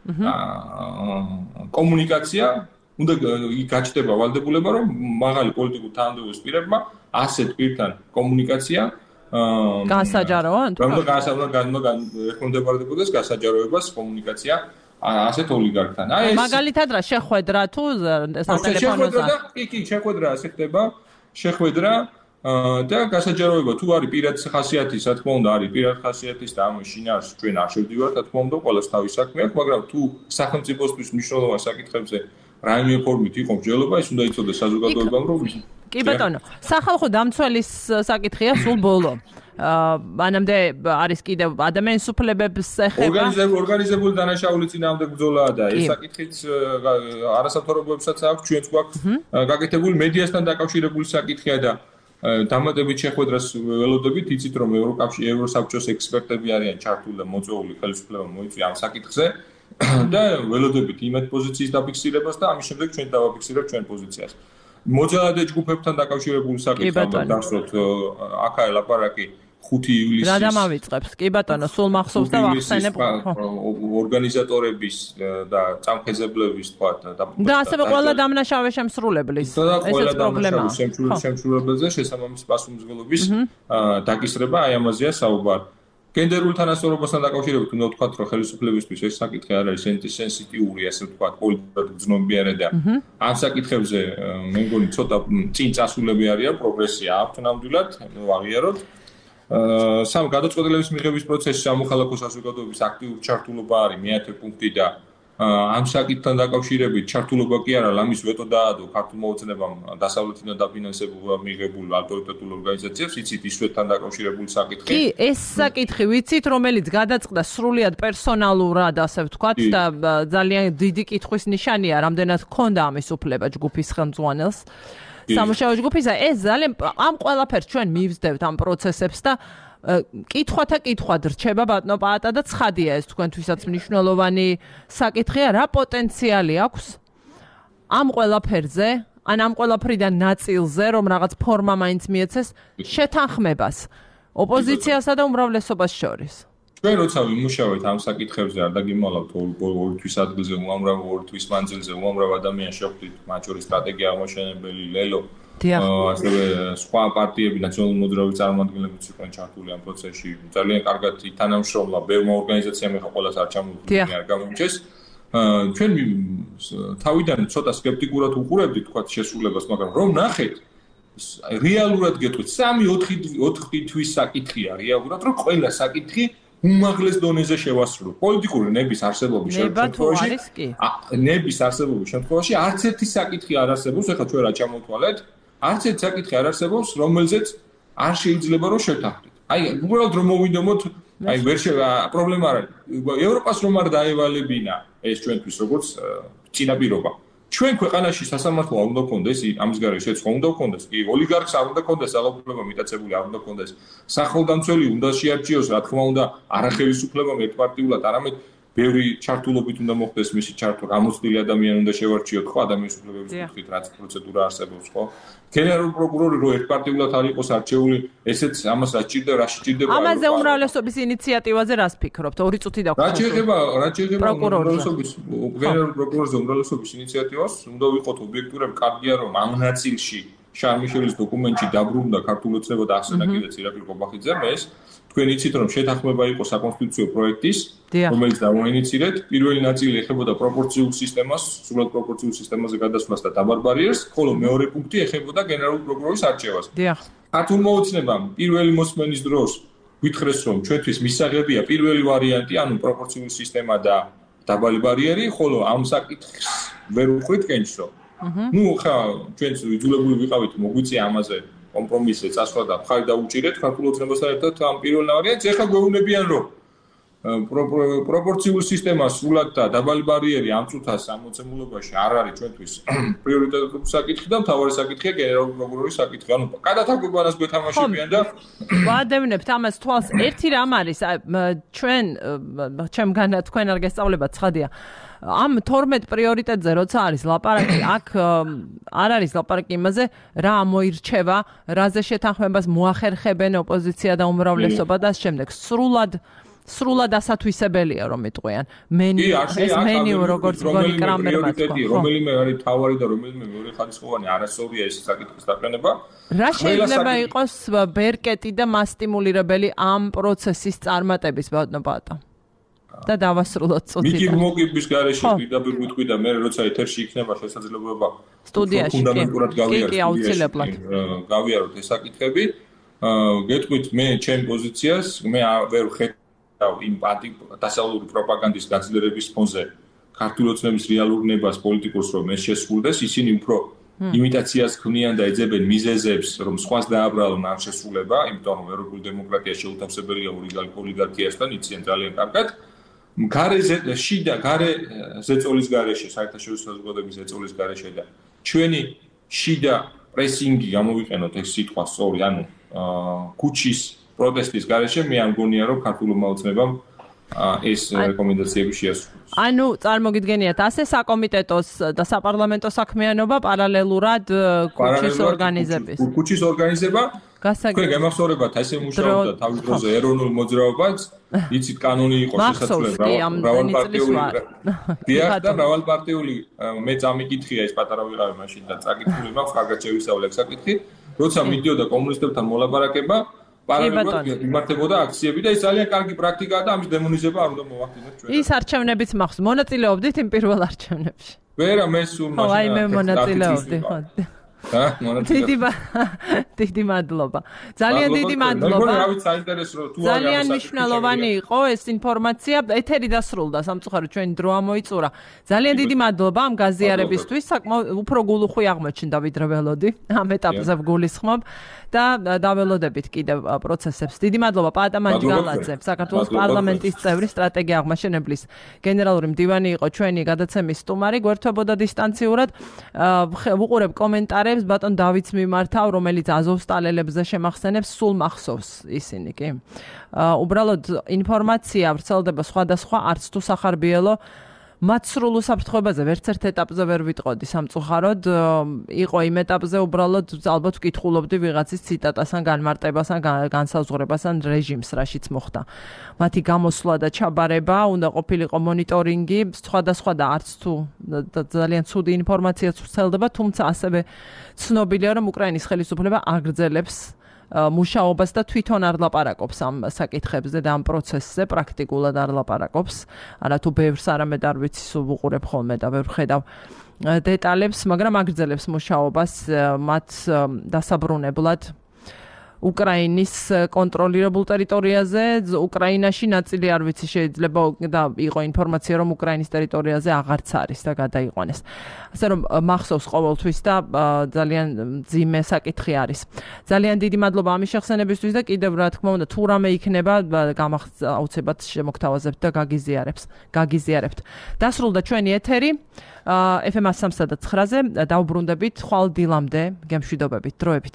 კომუნიკაცია, უნდა გაჩნდება ვალდებულება, რომ მაღალი პოლიტიკურ თანამდებობის პირებმა ასეთ პირთან კომუნიკაცია გასაჯაროა? უნდა გასაჯაროა, უნდა ეხმოდებარებოდეს გასაჯაროებას კომუნიკაცია ასეთ ოლიგარქთან. აი ეს მაგალითად რა შეხვედრა თუ სატელეფონოზე? კი, კი, შეხვედრა ასე ხდება, შეხვედრა და გასაჯაროება თუ არის პირადი ხასიათის, რა თქმა უნდა, არის პირადი ხასიათის და ამ შინაარს ჩვენ არ შევდივართ, რა თქმა უნდა, ყოველს თავის საქმე აქვს, მაგრამ თუ სახელმწიფოსთვის მნიშვნელოვან საკითხებზე რაიმე ფორმით იყო მსჯელობა, ის უნდა იცოდეს საზოგადოებამ, რომ კი ბატონო, სახალხო დამცველის საკითხია სულ ბოლო. მანამდე არის კიდევ ადამიანის უფლებებს ეხება ორგანიზებული დანაშაული წინააღმდეგ ბრძოლაა და ეს საკითხიც არასამთავრობოებსაც აქვს, ჩვენც გვაქვს გაკეთებული მედიასთან დაკავშირებული საკითხია და დამატებით შეხვედრას ველოდებით, იცით რომ ევროკავშირი ევროსაბჭოს ექსპერტები არიან ჩართული და მოწვეული ხელისუფლება მოიწვია ამ საკითხზე და ველოდებით იმათ პოზიციის დაფიქსირებას და ამის შემდეგ ჩვენ დავაფიქსირებთ ჩვენ პოზიციას. მოძალადე ჯგუფებთან დაკავშირებული საკითხი დასრულოთ აქაა ლაპარაკი ხუთი ივლისის. რა დამავიწყებს? კი ბატონო, სულ მახსოვს და ვახსენებ ორგანიზატორების და წამხეზებლების თქვა და და ასევე ყველა დამნაშავე შემსრულებლის. ესეც პრობლემაა. შემსრულებელზე შესაბამისი პასუხისმგებლობის დაკისრება აი ამაზეა საუბარი. გენდერულ თანასწორობასთან დაკავშირებით უნდა ვთქვათ, რომ ხელისუფლებისთვის ეს საკითხი არ არის სენსიტიური, ასე ვთქვათ, პოლიტიკურად გრძნობიარე და ამ საკითხებზე მე მგონი ცოტა წინ წასულები არიან, პროგრესია აქვთ ნამდვილად, ვაღიაროთ. სამ გადაწყვეტილების მიღების პროცესში სამოქალაქო საზოგადოების აქტიური ჩართულობა არის მეათე პუნქტი და ამ საკითხთან დაკავშირებით ჩართულობა კი არა, ამის ვეტო დაადო ქართულ მოძნებამ დასავლეთიდან დაფინანსებულობა მიღებულ ავტორიტეტულ ორგანიზაციებს, იცით ისვეთთან დაკავშირებული საკითხი. კი, ეს საკითხი ვიცით, რომელიც გადაწყდა სრულიად პერსონალურად, ასე ვთქვათ და ძალიან დიდი კითხვის ნიშანია, რამდენად ჰქონდა ამის უფლება ჯგუფის ხელმძღვანელს. სამუშაო ჯგუფისა ეს ძალიან ამ ყველაფერს ჩვენ მივსდევთ ამ პროცესებს და კითხვათა კითხვად რჩება ბატონო პაატა და ცხადია ეს თქვენთვისაც მნიშვნელოვანი საკითხია, რა პოტენციალი აქვს ამ ყველაფერზე, ან ამ ყველაფრიდან ნაწილზე, რომ რაღაც ფორმა მაინც მიეცეს შეთანხმებას ოპოზიციასა და უმრავლესობას შორის. ჩვენ როცა ვიმუშავეთ ამ საკითხებზე, არ დაგიმალავთ ორი თვის ადგილზე, უამრავ ორი თვის მანძილზე, უამრავ ადამიანს შეხვდით, მათ შორის სტრატეგია აღმოჩენებელი, ლელო, ასევე სხვა პარტიები, ნაციონალური მოძრაობის წარმომადგენლებიც იყვნენ ჩართული ამ პროცესში. ძალიან კარგად ითანამშრომლა, ბევრმა ორგანიზაციამ ეხა ყველას არ ჩამოვიდნენ, არ გამოიჩეს. ჩვენ თავიდან ცოტა სკეპტიკურად უყურებდით, თქვათ, შესრულებას, მაგრამ რომ ნახეთ, რეალურად გეტყვით, სამი ოთხი თვის საკითხია რეალურად, რომ ყველა საკითხი უმაღლეს დონეზე შევასრულოთ. პოლიტიკური ნების არსებობის შემთხვევაში, ნების არსებობის შემთხვევაში არც ერთი საკითხი არ არსებობს, ეხლა ჩვენ რა ჩამოვთვალეთ, არც ერთი საკითხი არ არსებობს, რომელზეც არ შეიძლება რომ შევთანხმდეთ. აი, უბრალოდ რომ მოვიდომოთ, აი, ვერ შევა, პრობლემა არ არის. ევროპას რომ არ დაევალებინა ეს ჩვენთვის როგორც წინაპირობა. ჩვენ ქვეყანაში სასამართლო არ უნდა გქონდეს, ამის გარშე შეცხვა უნდა გქონდეს, კი, ოლიგარქს არ უნდა გქონდეს, საგალობლება მიტაცებული არ უნდა გქონდეს. სახელდამცველი უნდა შეარჩიოს, რა თქმა უნდა, არახელისუფლებამ ერთპარტიულად, არამედ ბევრი ჩართულობით უნდა მოხდეს მისი ჩართვა, გამოცდილი ადამიანი უნდა შევარჩიოთ, ხო, ადამიანის უფლებების კუთხით, რაც პროცედურა არსებობს, ხო? გენერალური პროკურორი რო ერთპარტიულად არ იყოს არჩეული, ესეც ამას რა სჭირდება, რა სჭირდება? ამაზე უმრავლესობის ინიციატივაზე რას ფიქრობთ? ორი წუთი დაგვრჩა. რა შეიძლება, რა შეიძლება უმრავლესობის გენერალური პროკურორის უმრავლესობის ინიციატივას უნდა ვიყოთ ობიექტურები, კარგია რომ ამ ნაწილში შარმიშელის დოკუმენტში დაბრუნდა ქართული ოცნება და ახსენა კიდეც ირაკლი ყობახიძე, ეს თქვენ იცით რომ შეთანხმება იყო საკონსტიტუციო პროექტის, რომელიც დავაინიცირეთ. პირველი ნაწილი ეხებოდა პროპორციულ სისტემას, სრულად პროპორციულ სისტემაზე გადასვლას და დაბარბარიერს, ხოლო მეორე პუნქტი ეხებოდა გენერალური პროკურორის არჩევას. დიახ. ქართულ მოუწნებამ პირველი მოსმენის დროს გითხრეს რომ ჩვენთვის მისაღებია პირველი ვარიანტი, ანუ პროპორციული სისტემა და დაბალი ბარიერი, ხოლო ამ საკითხს ვერ უხვრით კენჭს. ნუ ხა ჩვენც იძულებული ვიყავით მოგვიწია ამაზე კომპრომისზე წასვლა და ხარ დაუჭირეთ ქართულ ოცნებასთან ერთად ამ პირველ ვარიანტს. ეხლა გვეუბნებიან რომ პროპორციულ სისტემას სრულად და დაბალი ბარიერი ამ წუთას ამოცემულობაში არ არის ჩვენთვის პრიორიტეტული საკითხი და მთავარი საკითხია გენერალური პროკურორის საკითხი. ანუ გადათაგვებანას გვეთამაშებიან და ვადევნებთ ამას თვალს. ერთი რამ არის ჩვენ ჩემგან თქვენ არ გესწავლებათ, ცხადია. ამ თორმეტ პრიორიტეტზე როცა არის ლაპარაკი, აქ არ არის ლაპარაკი იმაზე, რა მოირჩევა, რაზე შეთანხმებას მოახერხებენ ოპოზიცია და უმრავლესობა და ამ შემდეგ. სრულად სრულად ასათვისებელია რომ იტყვიან. მენი ეს მენიუ როგორც გონი კრამერმა თქვა. რომელიმე არის თავარი და რომელიმე მეორე ხარისხოვანი არასწორია ეს საკითხის დაყენება. რა შეიძლება იყოს ბერკეტი და მასტიმულირებელი ამ პროცესის წარმატების ბატონო პაატა? და დავასრულოთ წუთი. მიგი მოგიბის გარეშე პირდაპირ ვიტყვი და მე როცა ეთერში იქნება შესაძლებლობა სტუდიაში ფუნდამენტურად გავიაროთ. კი, აუცილებლად. გავიაროთ ეს საკითხები. გეტყვით მე ჩემ პოზიციას, მე ვერ ვხედავ იმ დასავლური პროპაგანდის გაძლიერების ფონზე ქართული ოცნების რეალურ ნებას პოლიტიკურს რომ ეს შესრულდეს, ისინი უფრო იმიტაციას ქმნიან და ეძებენ მიზეზებს, რომ სხვას დააბრალონ ამ შესრულება, იმიტომ რომ ევროპული დემოკრატია შეუთავსებელია ოლიგარქიასთან, იციან ძალიან კარგად. გარე შიდა, გარე ზეწოლის გარეშე, საერთაშორისო საზოგადოების ზეწოლის გარეშე და ჩვენი შიდა პრესინგი გამოვიყენოთ ეს სიტყვა სწორი, ანუ ქუჩის პროტესტის გარეშე მე არ მგონია რომ ქართულმა ოცნებამ ეს რეკომენდაციები შეასრულოს. ანუ წარმოგიდგენიათ, ასე საკომიტეტოს და საპარლამენტო საქმიანობა პარალელურად ქუჩის ორგანიზების. ქუჩის ორგანიზება თქვენ გემახსოვრებათ, ესე მუშაობდა თავის დროზე ეროვნულ მოძრაობაც, იცით კანონი იყო შესაძლებელი მრავალპარტიული დიახ და მრავალპარტიული მე წამიკითხია ეს პატარა ვიყავი მაშინ და წაკითხული მაქვს კარგად შევისწავლე ეს საკითხი, როცა მიდიოდა კომუნისტებთან მოლაპარაკება პარალელურად მიმართებოდა აქციები და ეს ძალიან კარგი პრაქტიკაა და ამის დემონიზება არ უნდა მოვახდინოთ ჩვენ. ის არჩევნებიც მახსოვს, მონაწილეობდით იმ პირველ არჩევნებში? ვერა, მე სულ მაშინ. აი მე მონაწილეობდი, ხო. და დიდი დიდი მადლობა. ძალიან დიდი მადლობა. ძალიან მნიშვნელოვანი იყო ეს ინფორმაცია. ეთერი დასრულდა, სამწუხაროდ ჩვენი დრო ამოიწურა. ძალიან დიდი მადლობა ამ გაზიარებისთვის. საკმაოდ უფრო გულუხვი აღმოჩნდა ვიდრე ველოდი. ამ ეტაპზე ვგულისხმობ და დაველოდებით კიდევ პროცესებს. დიდი მადლობა პაატა მანჯგალაძე, საქართველოს პარლამენტის წევრი, სტრატეგია აღმაშენებლის გენერალური მდივანი იყო ჩვენი გადაცემის სტუმარი. გვერდთვებოდა დისტანციურად. ვუყურებ კომენტარებს ბატონ დავითს მიმართავ, რომელიც აზოვსტალელებზე შემახსენებს, სულ მახსოვს ისინი, კი. უბრალოდ ინფორმაცია ვრცელდება სხვადასხვა, არც თუ სახარბიელო მათ სრულ უსაფრთხოებაზე ვერც ერთ ეტაპზე ვერ ვიტყოდი სამწუხაროდ. იყო იმ ეტაპზე უბრალოდ ალბათ ვკითხულობდი ვიღაცის ციტატასთან, განმარტებასთან, განსაზღვრებასთან, რეჟიმს, რაშიც მოხდა. მათი გამოსვლა და ჩაბარება უნდა ყოფილიყო მონიტორინგი, სხვადასხვა და არც თუ ძალიან ცუდი ინფორმაციაც ვრცელდება, თუმცა ასევე ცნობილია, რომ უკრაინის ხელისუფლება აგრძელებს მუშაობას და თვითონ არ ლაპარაკობს ამ საკითხებზე და ამ პროცესზე, პრაქტიკულად არ ლაპარაკობს. არა თუ ბევრს არამედ არ ვიცი, სულ ვუყურებ ხოლმე და ვერ ვხედავ დეტალებს, მაგრამ აგრძელებს მუშაობას მათ დასაბრუნებლად უკრაინის კონტროლირებულ ტერიტორიაზე, უკრაინაში ნაწილი არ ვიცი შეიძლება და იყო ინფორმაცია რომ უკრაინის ტერიტორიაზე აღარც არის და გადაიყვანეს. ასე რომ მახსოვს ყოველთვის და ძალიან ძიმე საკითხი არის. ძალიან დიდი მადლობა ამის შეხსენებისთვის და კიდევ რა თქმა უნდა თუ რამე იქნება აუცილებლად შემოგთავაზებთ და გაგიზიარებს, გაგიზიარებთ. დასრულდა ჩვენი ეთერი ეფ ემ სამსა და ცხრაზე, დავბრუნდებით ხვალ დილამდე, გემშვიდობებით, დროებით.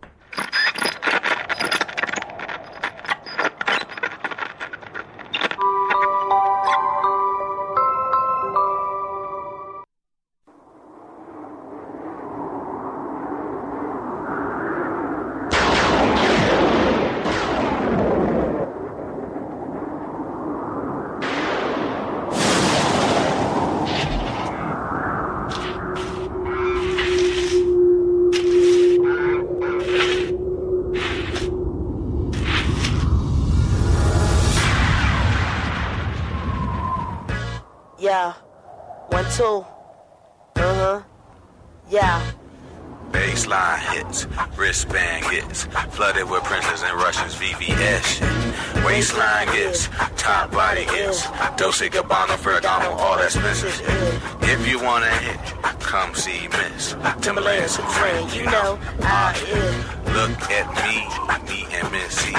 Yeah, one, two. Uh-huh. Yeah. Baseline hits, wristband gets flooded with princes and Russians, V V S shit. Waistline gets, top body gets, Dolce Gabbana, Ferragamo, all that expensive shit. If you wanna hit, come see Miss Timberland, some friends, you know I is. Look at me, me and Missy.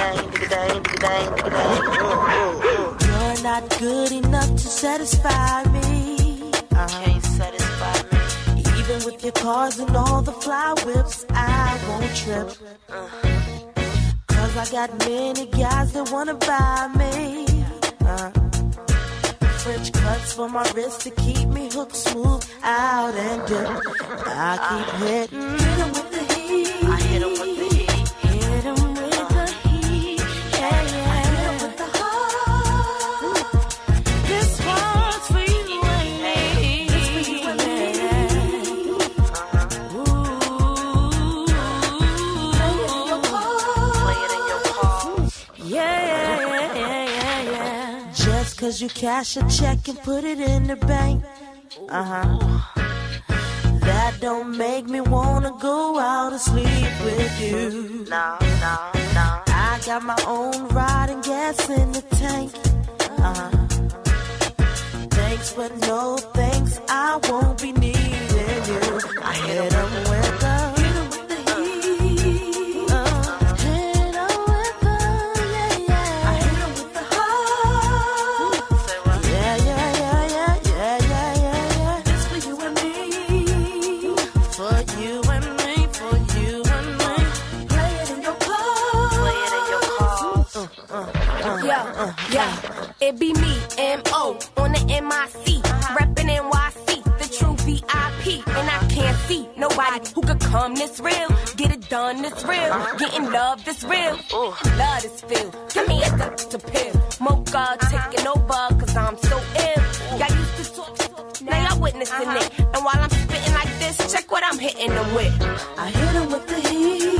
You're not good enough to satisfy me. Uh-huh. Can't satisfy me. Even with your cars and all the fly whips, I won't trip. Uh-huh. Cause I got many guys that wanna buy me. Uh-huh. French cuts for my wrist to keep me hooked smooth out and dip. I keep hitting. Hit 'em with the heat. I hit 'em with the heat. Hit 'em with the heat. Yeah, yeah. I hit 'em with the heart. This one's for you and me. This for you and me. Uh-huh. Ooh. Play it in your car. Play it in your car. Yeah, yeah, yeah, yeah, yeah. Just cause you cash a check and put it in the bank. Uh-huh. That don't make me wanna go out and sleep with you. No, no, no. I got my own ride and gas in the tank. Uh-huh. Thanks, but no thanks. I won't be needing you. I hit 'em me, M O, on the M I C, reppin' N Y C, the true V I P. And I can't see nobody who could come this real, get it done this real, getting love this real. Love this feel, give me a to pill. Mocha taking over, cause I'm so ill. Y'all used to talk, now y'all witnessing it. And while I'm spitting like this, check what I'm hitting them with. I hit them with the heat.